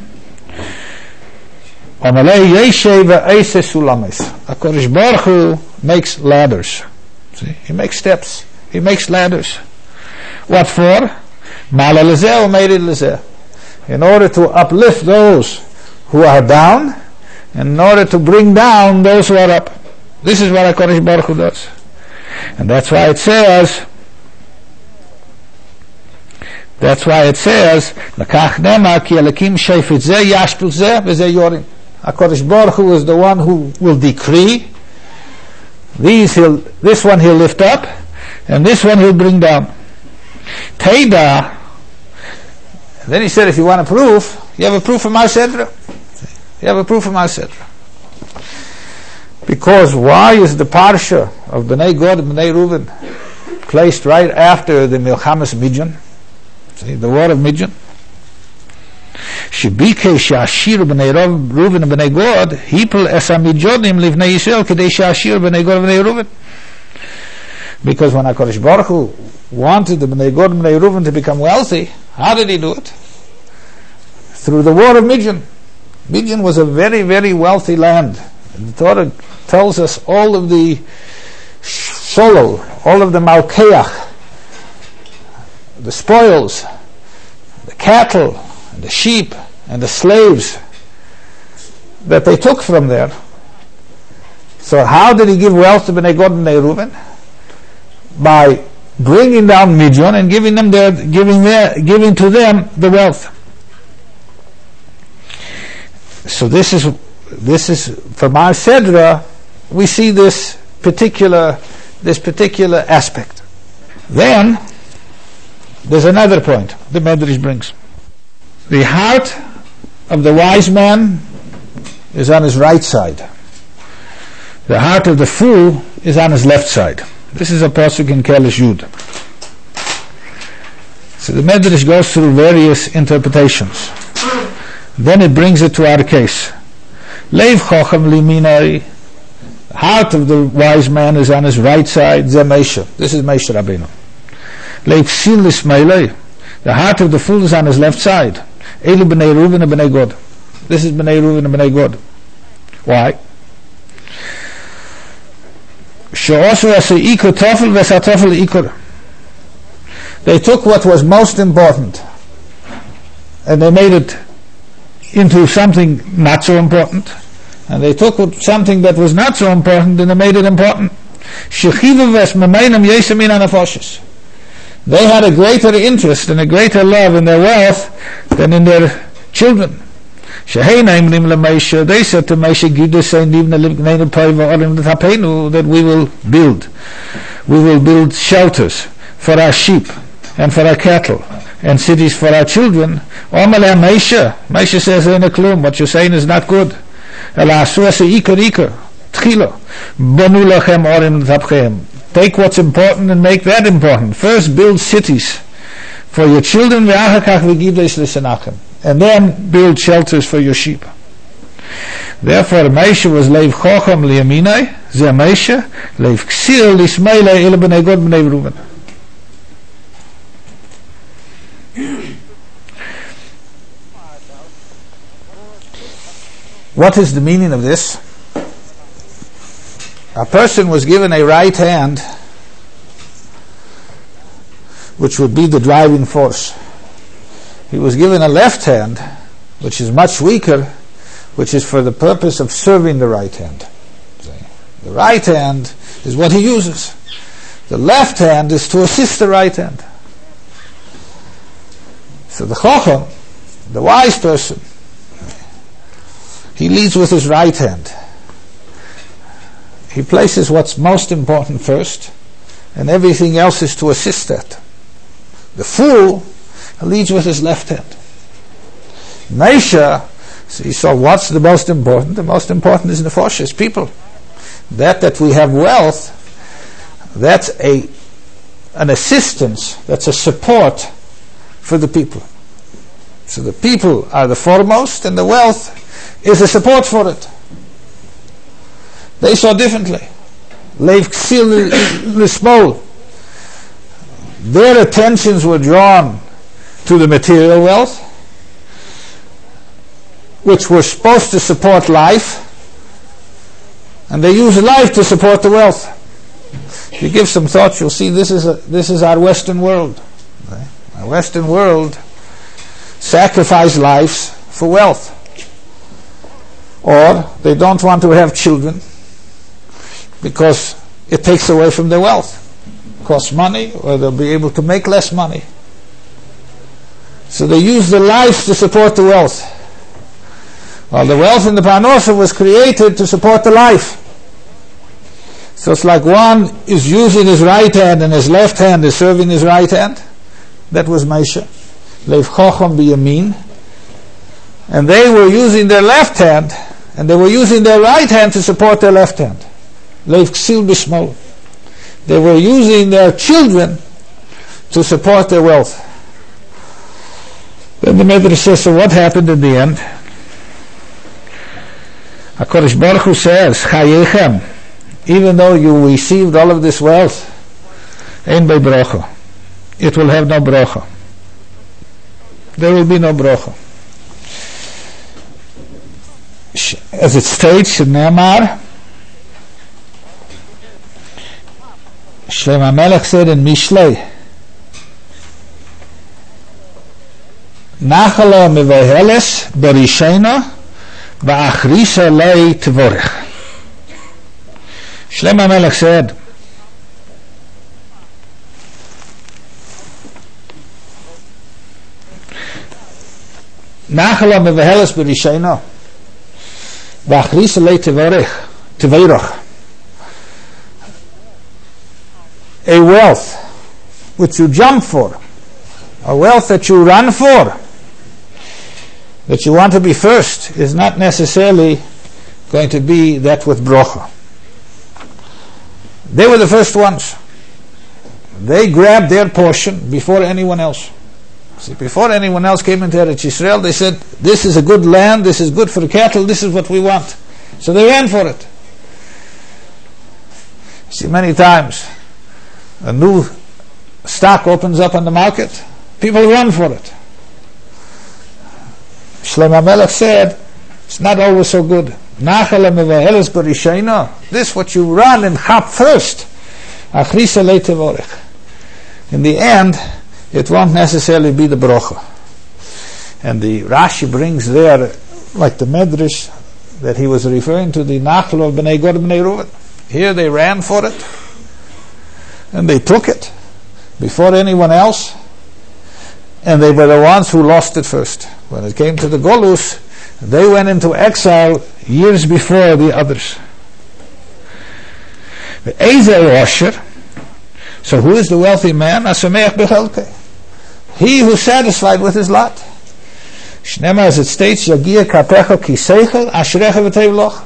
HaKadosh Baruch Hu makes ladders. See? He makes steps. He makes ladders. What for? In order to uplift those who are down, and in order to bring down those who are up. This is what HaKadosh Baruch Hu does. And that's why it says, L'kach nema ki Elokim shefet zeh yashpil zeh v'zeh yorim. HaKadosh Baruch Hu is the one who will decree. This one He'll lift up, and this one He'll bring down. Teida. Then he said, if you want a proof, You have a proof from our Sedra. You have a proof from our Sedra. Because why is the Parsha of Bnei Gad and Bnei Reuven placed right after the Milchamas Midyan? See, the war of Midyan. Shebikei she'ashir Bnei Reuven and Bnei Gad hipel es ha-midyonim livnei Yisrael kedei she'ashir Bnei Gad and Bnei Reuven. Because when HaKadosh Baruch Hu wanted the Bnei Gad and Bnei Reuven to become wealthy, how did he do it? Through the war of Midyan. Midyan was a very, very wealthy land. The Torah tells us all of the sholol, all of the malkeach, the spoils, the cattle, and the sheep, and the slaves that they took from there. So how did he give wealth to Bnei Gad and Bnei Reuven? By bringing down Midyan and giving to them the wealth. So this is from our Sedra, we see this particular aspect. Then there's another point the Medrash brings. The heart of the wise man is on his right side. The heart of the fool is on his left side. This is a pasuk in Kelesh Yud. So the Medrash goes through various interpretations. Then it brings it to our case. Leiv Chochem Liminai, the heart of the wise man is on his right side. Zeh Moshe. This is Moshe Rabbeinu. Leiv Ksil Ismailai, the heart of the fool is on his left side. Elu Bnei Reuven and Bnei Gad. This is Bnei Reuven and Bnei Gad. Why? She'osu as'ikur tofel v'satofel ikur. They took what was most important and they made it into something not so important, and they took something that was not so important and they made it important. They had a greater interest and a greater love in their wealth than in their children. They said to Moshe, that we will build shelters for our sheep and for our cattle and cities for our children. Moshe says in a klum, what you're saying is not good. Take what's important and make that important. First build cities for your children, and then build shelters for your sheep. Therefore Moshe was leiv chochem liyaminai, zeh Moshe, leiv ksil lismailai ele b'nei Gad b'nei Reuven. What is the meaning of this? A person was given a right hand which would be the driving force. He was given a left hand which is much weaker, which is for the purpose of serving the right hand. The right hand is what he uses. The left hand is to assist the right hand. So the Chochem, the wise person, he leads with his right hand. He places what's most important first, and everything else is to assist that. The fool leads with his left hand. Moshe, so what's the most important? The most important is nefashos, people. That we have wealth, that's an assistance, that's a support for the people. So the people are the foremost, and the wealth is a support for it. They saw differently. Leiv ksil l'smol. Their attentions were drawn to the material wealth, which were supposed to support life, and they use life to support the wealth. If you give some thought, you'll see this is our Western world. Our Western world sacrifice lives for wealth, or they don't want to have children because it takes away from their wealth. It costs money, or they'll be able to make less money. So they use the life to support the wealth. Well, the wealth in the Parnosa was created to support the life. So it's like one is using his right hand and his left hand is serving his right hand. That was Moshe. Leiv Chochem b'yamin, And they were using their left hand, and they were using their right hand to support their left hand. Leif ksil b'shmol. They were using their children to support their wealth. Then the Medrash says, so what happened in the end? HaKadosh Baruch Hu says, Chayechem, even though you received all of this wealth, ein bei bracha. It will have no bracha. There will be no bracha. As it states in Ne'amar, Shlomo HaMelech said in Mishlei, Nachala mevaheles berishena ba'achrisa lei tvorech. Shlomo HaMelech said, Nachala mevaheles berishena ba'achrisa lei tvorech. A wealth which you jump for, a wealth that you run for, that you want to be first, is not necessarily going to be that with bracha. They were the first ones. They grabbed their portion before anyone else. See, before anyone else came into Eretz Yisrael, they said, this is a good land, this is good for the cattle, this is what we want. So they ran for it. See, many times a new stock opens up on the market, people run for it. Shlomo HaMelech said, it's not always so good. This what you run and hop first. In the end, it won't necessarily be the bracha. And the Rashi brings there, like the Medrash, that he was referring to the Nachal of Bnei Gad Bnei Reuven. Here they ran for it, and they took it before anyone else, and they were the ones who lost it first. When it came to the Golus, they went into exile years before the others. The Ezer Osher, so who is the wealthy man? Asameach bechelkei. He who's satisfied with his lot. Shnema, as it states, Yagia kapecha ki seichel ashrecha v'tevloch.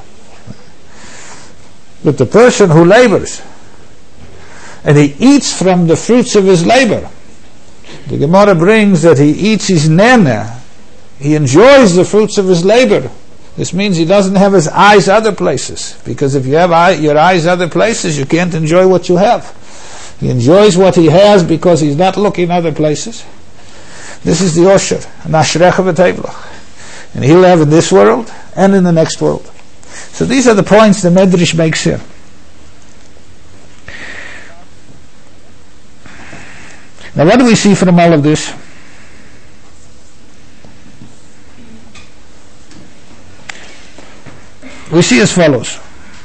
But the person who labors, and he eats from the fruits of his labor. The Gemara brings that he eats his nena. He enjoys the fruits of his labor. This means he doesn't have his eyes other places. Because if you have your eyes other places, you can't enjoy what you have. He enjoys what he has because he's not looking other places. This is the Osher. And he'll have in this world and in the next world. So these are the points the Medrash makes here. Now what do we see from all of this? We see as follows.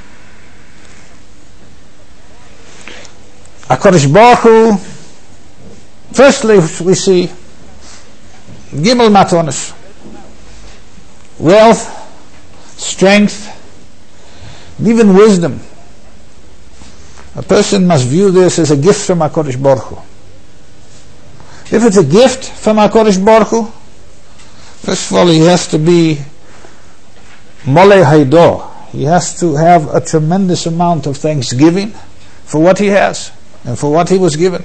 HaKadosh Baruch Hu, firstly we see Gimel Matonis, wealth, strength, and even wisdom. A person must view this as a gift from HaKadosh Baruch Hu. If it's a gift from HaKadosh Baruch Hu, first of all, he has to be Molei Haido. He has to have a tremendous amount of thanksgiving for what he has and for what he was given.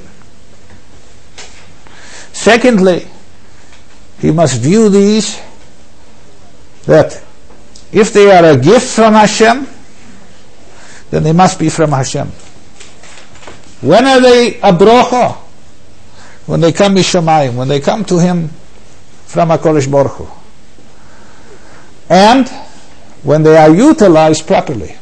Secondly, he must view these that if they are a gift from Hashem, then they must be from Hashem. When are they a brocha? When they come Mishamayim, when they come to him from HaKadosh Baruch Hu. And when they are utilized properly.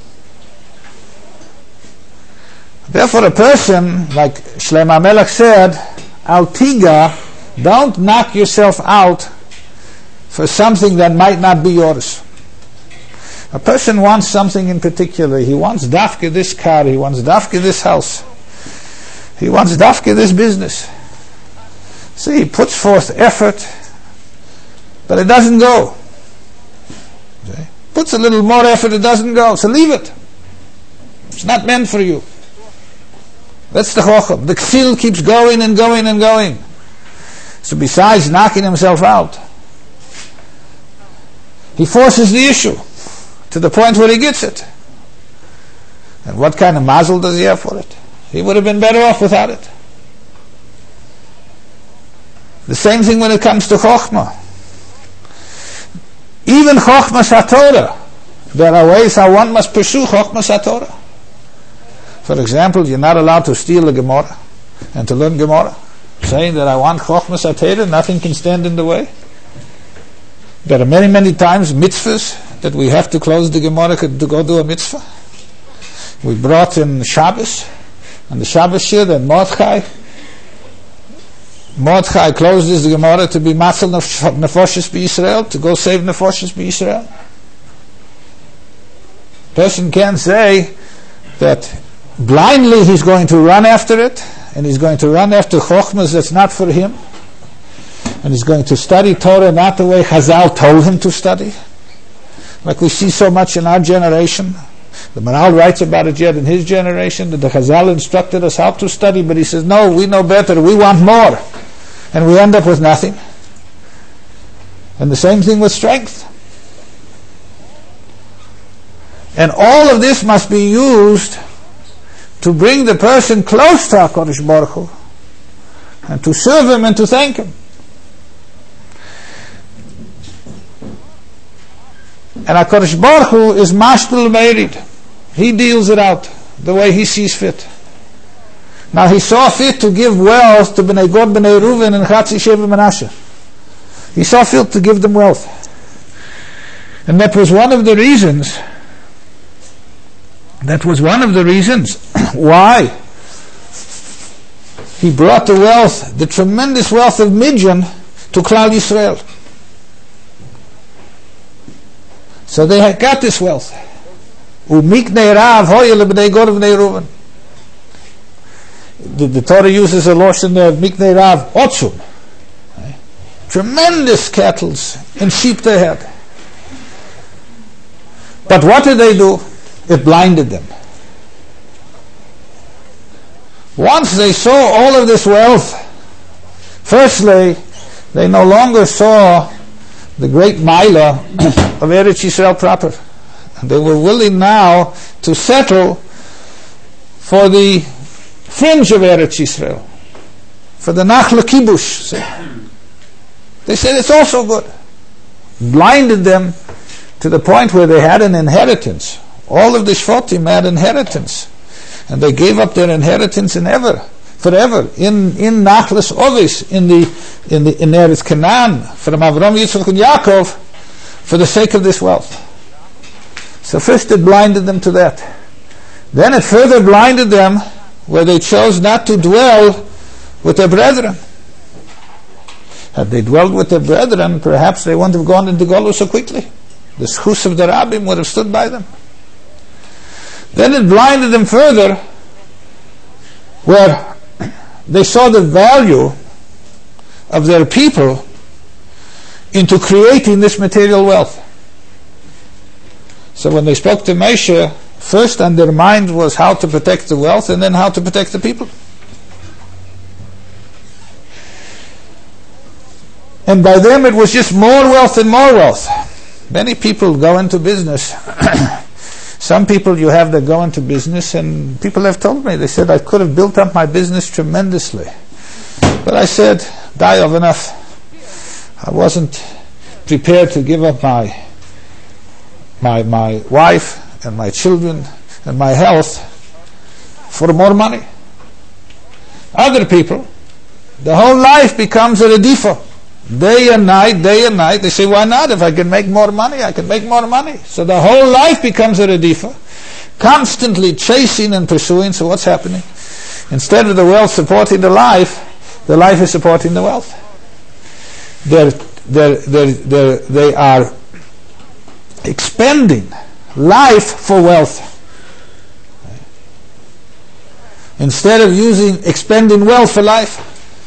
Therefore a person, like Shlomo HaMelech said, Al tiga, don't knock yourself out for something that might not be yours. A person wants something in particular. He wants dafke this car, he wants dafke this house, he wants dafke this business. See, he puts forth effort, but it doesn't go. Okay? Puts a little more effort, it doesn't go. So leave it. It's not meant for you. That's the chocham. The kfil keeps going and going and going. So besides knocking himself out, He forces the issue to the point where he gets it. And what kind of mazel does he have for it? He would have been better off without it. The same thing when it comes to Chokhmah. Even Chokhmah HaTorah, there are ways how one must pursue Chokhmah HaTorah. For example, you're not allowed to steal a Gemara and to learn Gemara. Saying that I want Chokhmah HaTorah, nothing can stand in the way. There are many, many times mitzvahs that we have to close the Gemara to go do a mitzvah. We brought in Shabbos, and the Shabbos Shir, then Mordechai closes the Gemara to be Matzal Nefoshes B'Yisrael, to go save Nefoshes B'Yisrael. Person can't say that blindly he's going to run after it, and he's going to run after Chokhmahs that's not for him, and he's going to study Torah not the way Chazal told him to study, like we see so much in our generation. The Maral writes about it yet in his generation, that the Chazal instructed us how to study, but he says, no, we know better, we want more. And we end up with nothing. And the same thing with strength. And all of this must be used to bring the person close to HaKadosh Baruch Hu, and to serve him and to thank him. And HaKadosh Baruch Hu is Mashpil Meirid. He deals it out the way he sees fit. Now he saw fit to give wealth to Bnei Gad, Bnei Reuven, and Chatzi Shevet Menashe. He saw fit to give them wealth. And that was one of the reasons why he brought the wealth, the tremendous wealth of Midian, to Klal Yisrael. So they had got this wealth. Umiknei Rav hoye lebnei Gad v'nei Reuven. The Torah uses a lotion there of Miknei Rav Otzum. Tremendous cattle and sheep they had. But what did they do? It blinded them. Once they saw all of this wealth, firstly, they no longer saw the great Maila of Eretz Yisrael proper. And they were willing now to settle for the fringe of Eretz Yisrael, for the Nachla Kibush. They said it's also good. Blinded them to the point where they had an inheritance. All of the Shvatim had inheritance, and they gave up their inheritance forever in Nachlas Ovis, in Eretz Canaan, from Avram, Yitzchak, and Yaakov, for the sake of this wealth. So first it blinded them to that. Then it further blinded them where they chose not to dwell with their brethren. Had they dwelled with their brethren, perhaps they wouldn't have gone into Golus so quickly. The schus of the rabbim would have stood by them. Then it blinded them further where they saw the value of their people into creating this material wealth. So when they spoke to Moshe, first on their mind was how to protect the wealth, and then how to protect the people. And by them it was just more wealth and more wealth. Many people go into business. Some people you have that go into business, and people have told me, they said, I could have built up my business tremendously. But I said, die of enough. I wasn't prepared to give up my wife and my children and my health for more money. Other people, the whole life becomes a redifa. Day and night. They say, why not? If I can make more money, I can make more money. So the whole life becomes a redifa, constantly chasing and pursuing. So what's happening? Instead of the wealth supporting the life is supporting the wealth. They are expending life for wealth instead of expending wealth for life.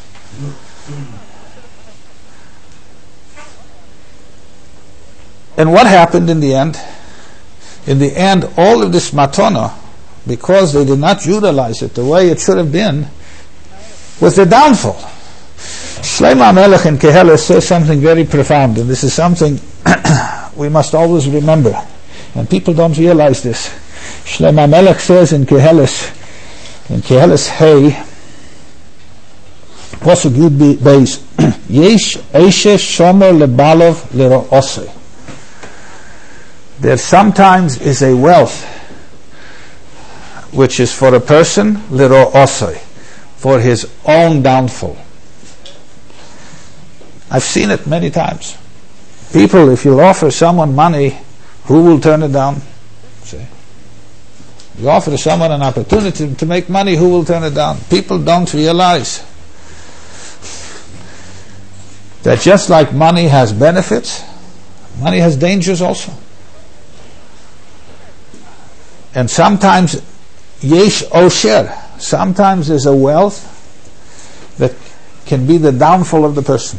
And what happened in the end? In the end, all of this matana, because they did not utilize it the way it should have been, was their downfall. Shlomo HaMelech in Keheles says something very profound, and this is something we must always remember, and people don't realize this. Shlomo HaMelech says in Kehelis Hey, Pasuk Yud Beis, Yesh Eishe Shomer Lebalov Lero'osei. There sometimes is a wealth which is for a person, Lero'osei, for his own downfall. I've seen it many times. People, if you offer someone money, who will turn it down? See? You offer someone an opportunity to make money, who will turn it down? People don't realize that just like money has benefits, money has dangers also. And sometimes, yesh osher, sometimes there's a wealth that can be the downfall of the person.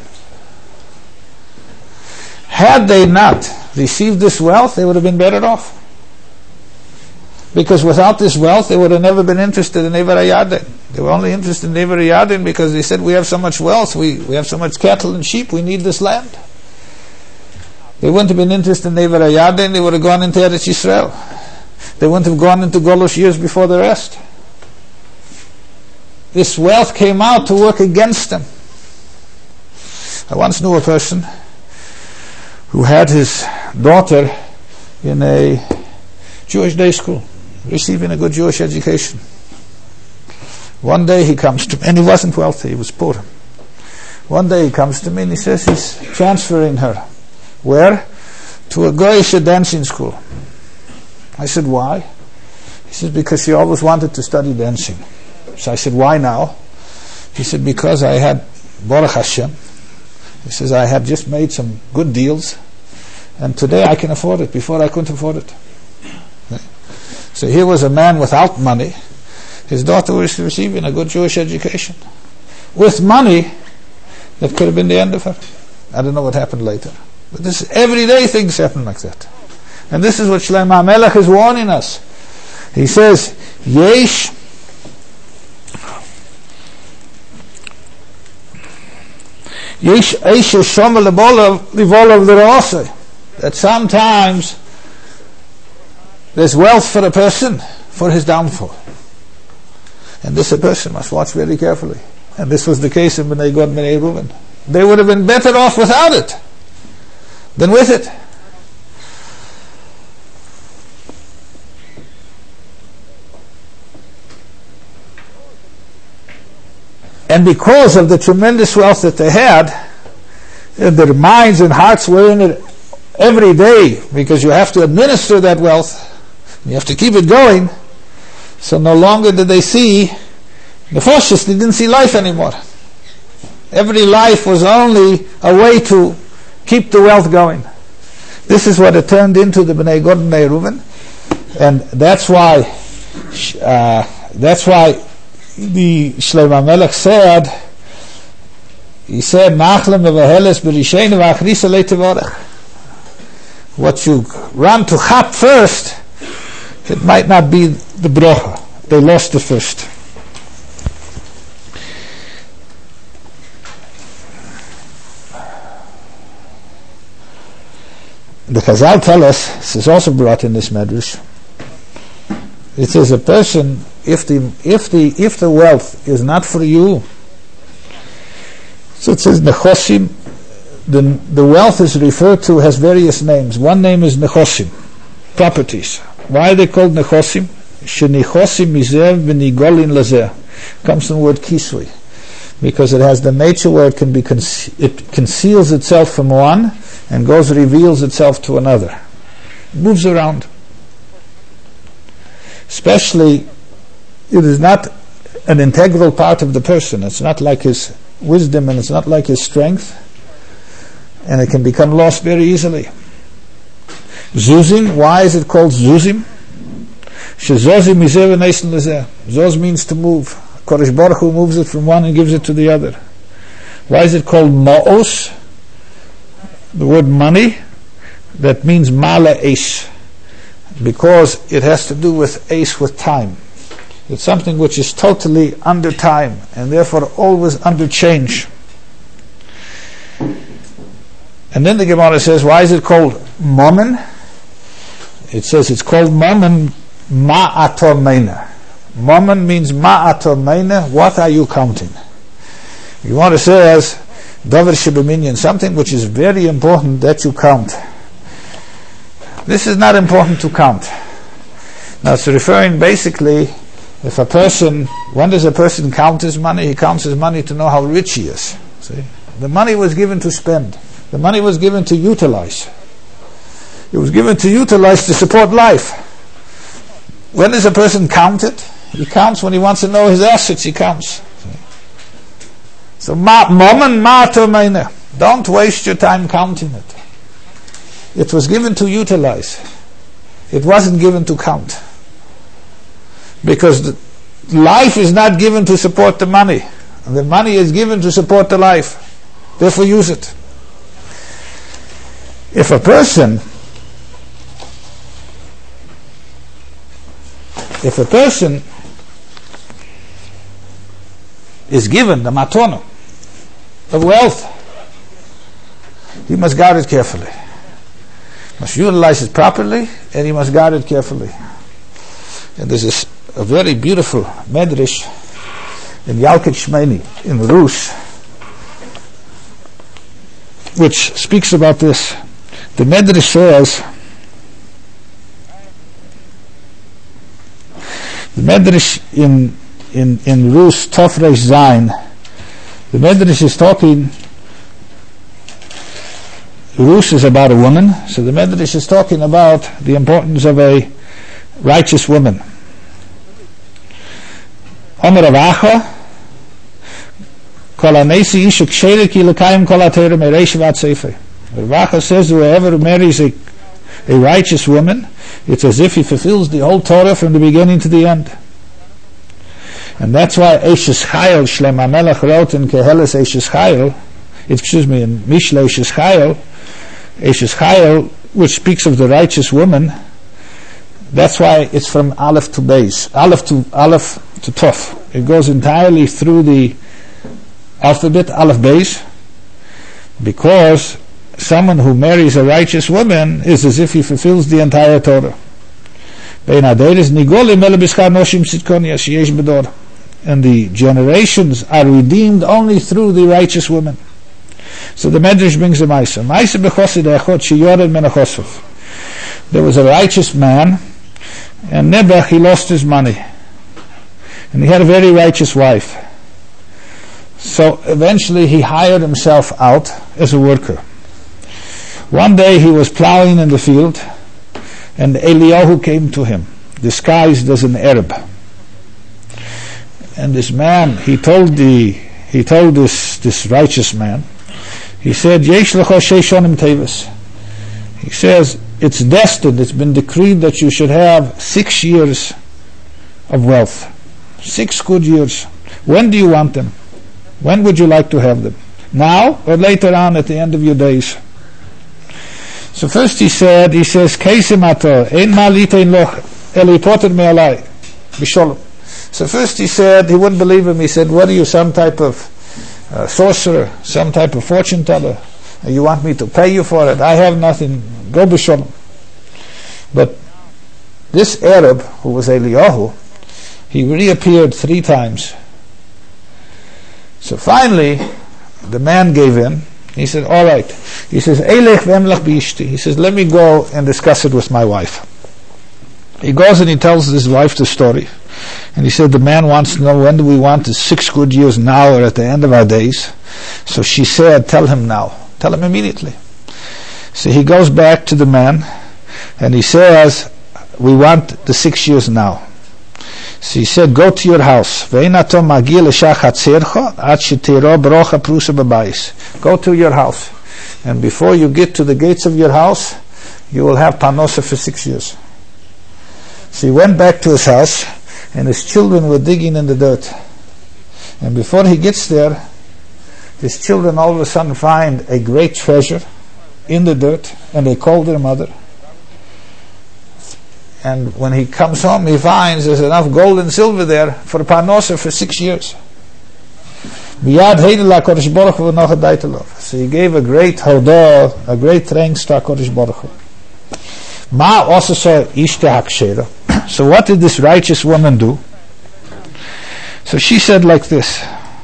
Had they not received this wealth, they would have been better off. Because without this wealth, they would have never been interested in Ever HaYarden. They were only interested in Ever HaYarden because they said, we have so much wealth, we have so much cattle and sheep, we need this land. They wouldn't have been interested in Ever HaYarden, they would have gone into Eretz Yisrael. They wouldn't have gone into Golus years before the rest. This wealth came out to work against them. I once knew a person who had his daughter in a Jewish day school, receiving a good Jewish education. One day he comes to me, and he wasn't wealthy, he was poor. One day he comes to me and he says he's transferring her. Where? To a Goyish dancing school. I said, why? He said, because she always wanted to study dancing. So I said, why now? He said, because I had, Baruch Hashem, he says, I had just made some good deals, and today I can afford it. Before I couldn't afford it. So here was a man without money. His daughter was receiving a good Jewish education. With money, that could have been the end of her. I don't know what happened later. But this everyday things happen like that. And this is what Shlomo HaMelech is warning us. He says, Yesh Eish Shomer Lebalov Lero'osei. That sometimes there's wealth for a person for his downfall. And this a person must watch very carefully. And this was the case in Bnei Gad, Bnei Reuven. They would have been better off without it than with it. And because of the tremendous wealth that they had, and their minds and hearts were in it every day, because you have to administer that wealth, you have to keep it going, so no longer did they see the fascists, they didn't see life anymore. Every life was only a way to keep the wealth going. This is what it turned into the Bnei Gad, Bnei Reuven, and that's why the Shlomo HaMelech said, he said, Nachlem v'heles b'rishein v'achrisa le'tevorech. What you run to chap first, it might not be the brocha. They lost it first. The Chazal tell us, this is also brought in this medrash, it says a person, if the wealth is not for you, so it says nechosim, the wealth is referred to, has various names. One name is nechosim, properties. Why are they called nechosim? Shenichosim mizev v'nigolin lazeh. Comes from the word kisui, because it has the nature where it conceals itself from one and reveals itself to another. It moves around. Especially, it is not an integral part of the person. It's not like his wisdom and it's not like his strength, and it can become lost very easily. Zuzim, why is it called zuzim? Shezozim mizeh v'neisen lezeh. Zoz means to move. Kodesh Baruch Hu moves it from one and gives it to the other. Why is it called ma'os? The word money, that means mala eish, because it has to do with eish, with time. It's something which is totally under time and therefore always under change. And then the Gemara says, why is it called Mammon. It says it's called mammon ma'ator meina. Mammon means ma'ator meina. What are you counting? You want to say as davar shebeminyan, something which is very important that you count. This is not important to count. Now it's referring basically, if a person, when does a person count his money? He counts his money to know how rich he is. See? The money was given to spend. The money was given to utilize. It was given to utilize to support life. When does a person count it? He counts when he wants to know his assets, he counts. So, mammon ma'ator meina. Don't waste your time counting it. It was given to utilize. It wasn't given to count. Because life is not given to support the money. And the money is given to support the life. Therefore use it. If a person is given the matona of wealth, he must guard it carefully. Must utilize it properly, and he must guard it carefully. And there's a very beautiful medrash in Yalkut Shmeini in Rus, which speaks about this. The medrash says, the medrash in Rus Tov Reish Zayin, the medrash is talking. Rus is about a woman, so the medrash is talking about the importance of a righteous woman. Omer Avacha, Kol hanesi isha ksheira ki lekayim kol haTorah mereish v'ad sefer. Avacha says whoever marries a righteous woman, it's as if he fulfills the whole Torah from the beginning to the end. And that's why Eishes Chayil, Shlomo HaMelech wrote in Keheles Eishes Chayil, in Mishle Eishes Chayil, which speaks of the righteous woman. That's why it's from Aleph to Beis, Aleph to Tov. It goes entirely through the alphabet, Aleph Beis, because someone who marries a righteous woman is as if he fulfills the entire Torah. And the generations are redeemed only through the righteous woman. So the Medrash brings a Maisa. Maisa b'chosid echad sheyored min hachosuf. There was a righteous man, and Nebuch, he lost his money. And he had a very righteous wife. So eventually he hired himself out as a worker. One day he was plowing in the field, and Eliyahu came to him, disguised as an Arab. And this man, he told this righteous man, he said, Yesh lecha sheish shonim tevis. He says, it's destined, it's been decreed that you should have 6 years of wealth. 6 good years. When do you want them? When would you like to have them? Now or later on at the end of your days? So first he says, Keisim ato, ein malitein loch, eli poter me alai, b'sholom. So first he said, he wouldn't believe him. He said, what are you, some type of sorcerer, some type of fortune teller? You want me to pay you for it? I have nothing. Go b'sholom. But this Arab, who was Eliyahu, he reappeared 3 times. So finally, the man gave in. He said, all right. He says, Eilech v'emlach b'ishti. He says, let me go and discuss it with my wife. He goes and he tells his wife the story. And he said, the man wants to know, when do we want the 6 good years, now or at the end of our days? So she said, tell him now. Tell him immediately. So he goes back to the man and he says, we want the 6 years now. So he said, go to your house. Go to your house. And before you get to the gates of your house, you will have parnosa for 6 years. So he went back to his house, and his children were digging in the dirt. And before he gets there, his children all of a sudden find a great treasure in the dirt, and they call their mother. And when he comes home, he finds there's enough gold and silver there for parnosa for 6 years. So he gave a great hodah, a great thanks to HaKadosh Baruch Hu. Ma osasa ishta hakshera. So what did this righteous woman do? So she said like this.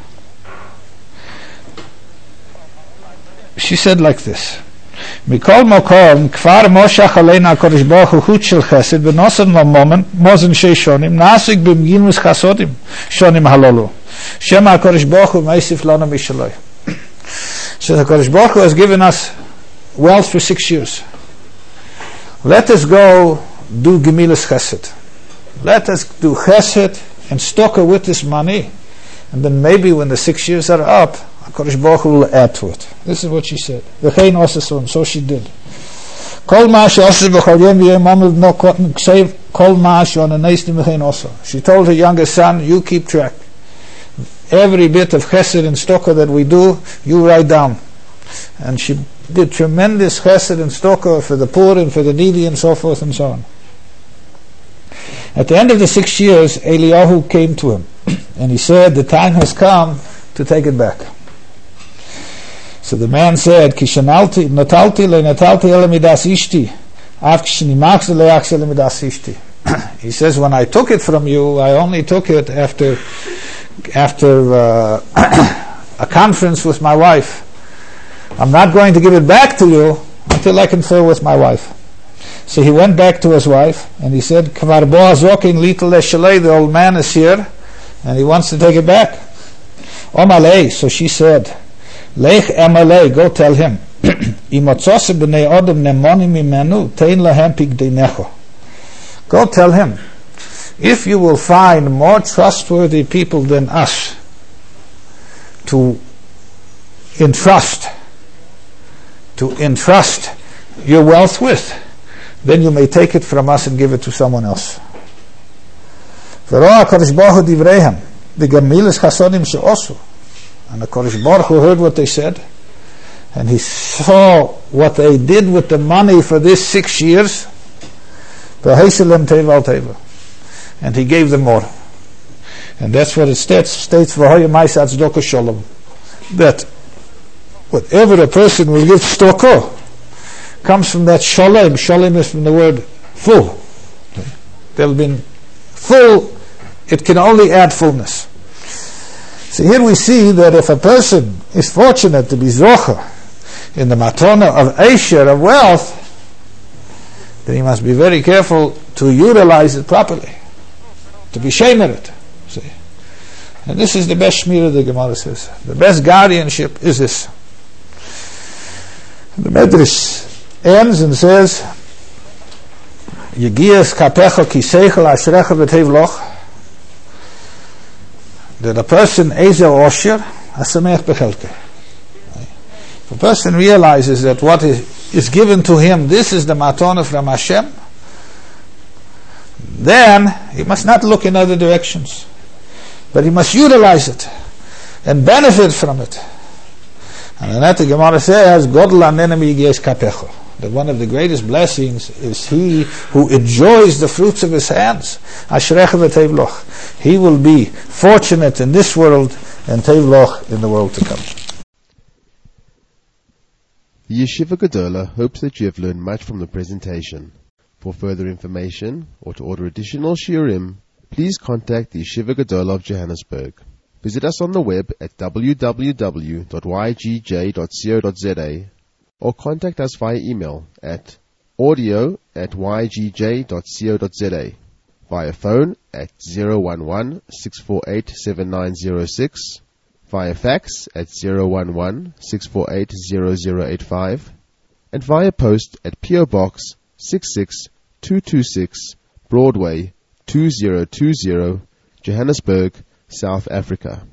Mikol mokom kvar moshach aleina HaKadosh Baruch Hu hut shel chesed v'nosan lo mozen shei shonim nasik b'mginus chasodim shonim halolu shema HaKadosh Baruch Hu meisif lana mishaloi. So the HaKadosh Baruch Hu has given us wealth for 6 years. Let us go do gemilas chesed. Let us do chesed and stocker with this money, and then maybe when the 6 years are up, HaKadosh Baruch Hu will add to it. This is what she said. V'chein osesum. So she did. Kol ma she'oseh b'chol yom v'yom amud no ksev kol ma she'onaneistim v'chein oseh. She told her youngest son, you keep track. Every bit of chesed and stocker that we do, you write down. And she did tremendous chesed and stocker for the poor and for the needy and so forth and so on. At the end of the 6 years, Eliyahu came to him and he said, the time has come to take it back. So the man said, Kishanalti natalti le natalti ele midas ishti av kishnimachs le yachs ele midas ishti. He says, when I took it from you, I only took it after a conference with my wife. I'm not going to give it back to you until I confer with my wife. So he went back to his wife and he said, Kvar bo hazokin litel leshalei, the old man is here and he wants to take it back. Omalei, so she said, Lech emalei, go tell him, Imotzose b'nei odom nemoni mimenu, tein lahem pigdeinecho. Go tell him, if you will find more trustworthy people than us to entrust your wealth with, then you may take it from us and give it to someone else. V'roa HaKadosh Baruch Hu divreihem, v'gemilas chasodim she'osu. And the HaKadosh Baruch Hu heard what they said, and he saw what they did with the money for this 6 years. V'heishelem teva al teva. And he gave them more. And that's what it states V'hoya ma'aseh tzedakah shalom, that whatever a person will give tzedakah comes from that shalom. Shalom is from the word full. They'll be full. It can only add fullness. So here we see that if a person is fortunate to be zocha in the matona of Asher, of wealth, then he must be very careful to utilize it properly, to be shamer it. See? And this is the best shmira, the Gemara says. The best guardianship is this. The Medrash ends and says, Yegias kapecha kiseichel ashrecha v'teiv loch, that a person ezel osher asamech bechelke. If a person realizes that what is given to him, this is the matona from Hashem, then he must not look in other directions, but he must utilize it and benefit from it. And then that the Gemara says, Godel anenemi yegias kapecha, that one of the greatest blessings is he who enjoys the fruits of his hands. Ashrecha v'teiv loch. He will be fortunate in this world and teiv loch in the world to come. The Yeshiva Gedola hopes that you have learned much from the presentation. For further information or to order additional shiurim, please contact the Yeshiva Gedola of Johannesburg. Visit us on the web at www.ygj.co.za or contact us via email at audio@ygj.co.za, via phone at 011-648-7906, via fax at 011-648-0085, and via post at PO Box 66226 Broadway 2020, Johannesburg, South Africa.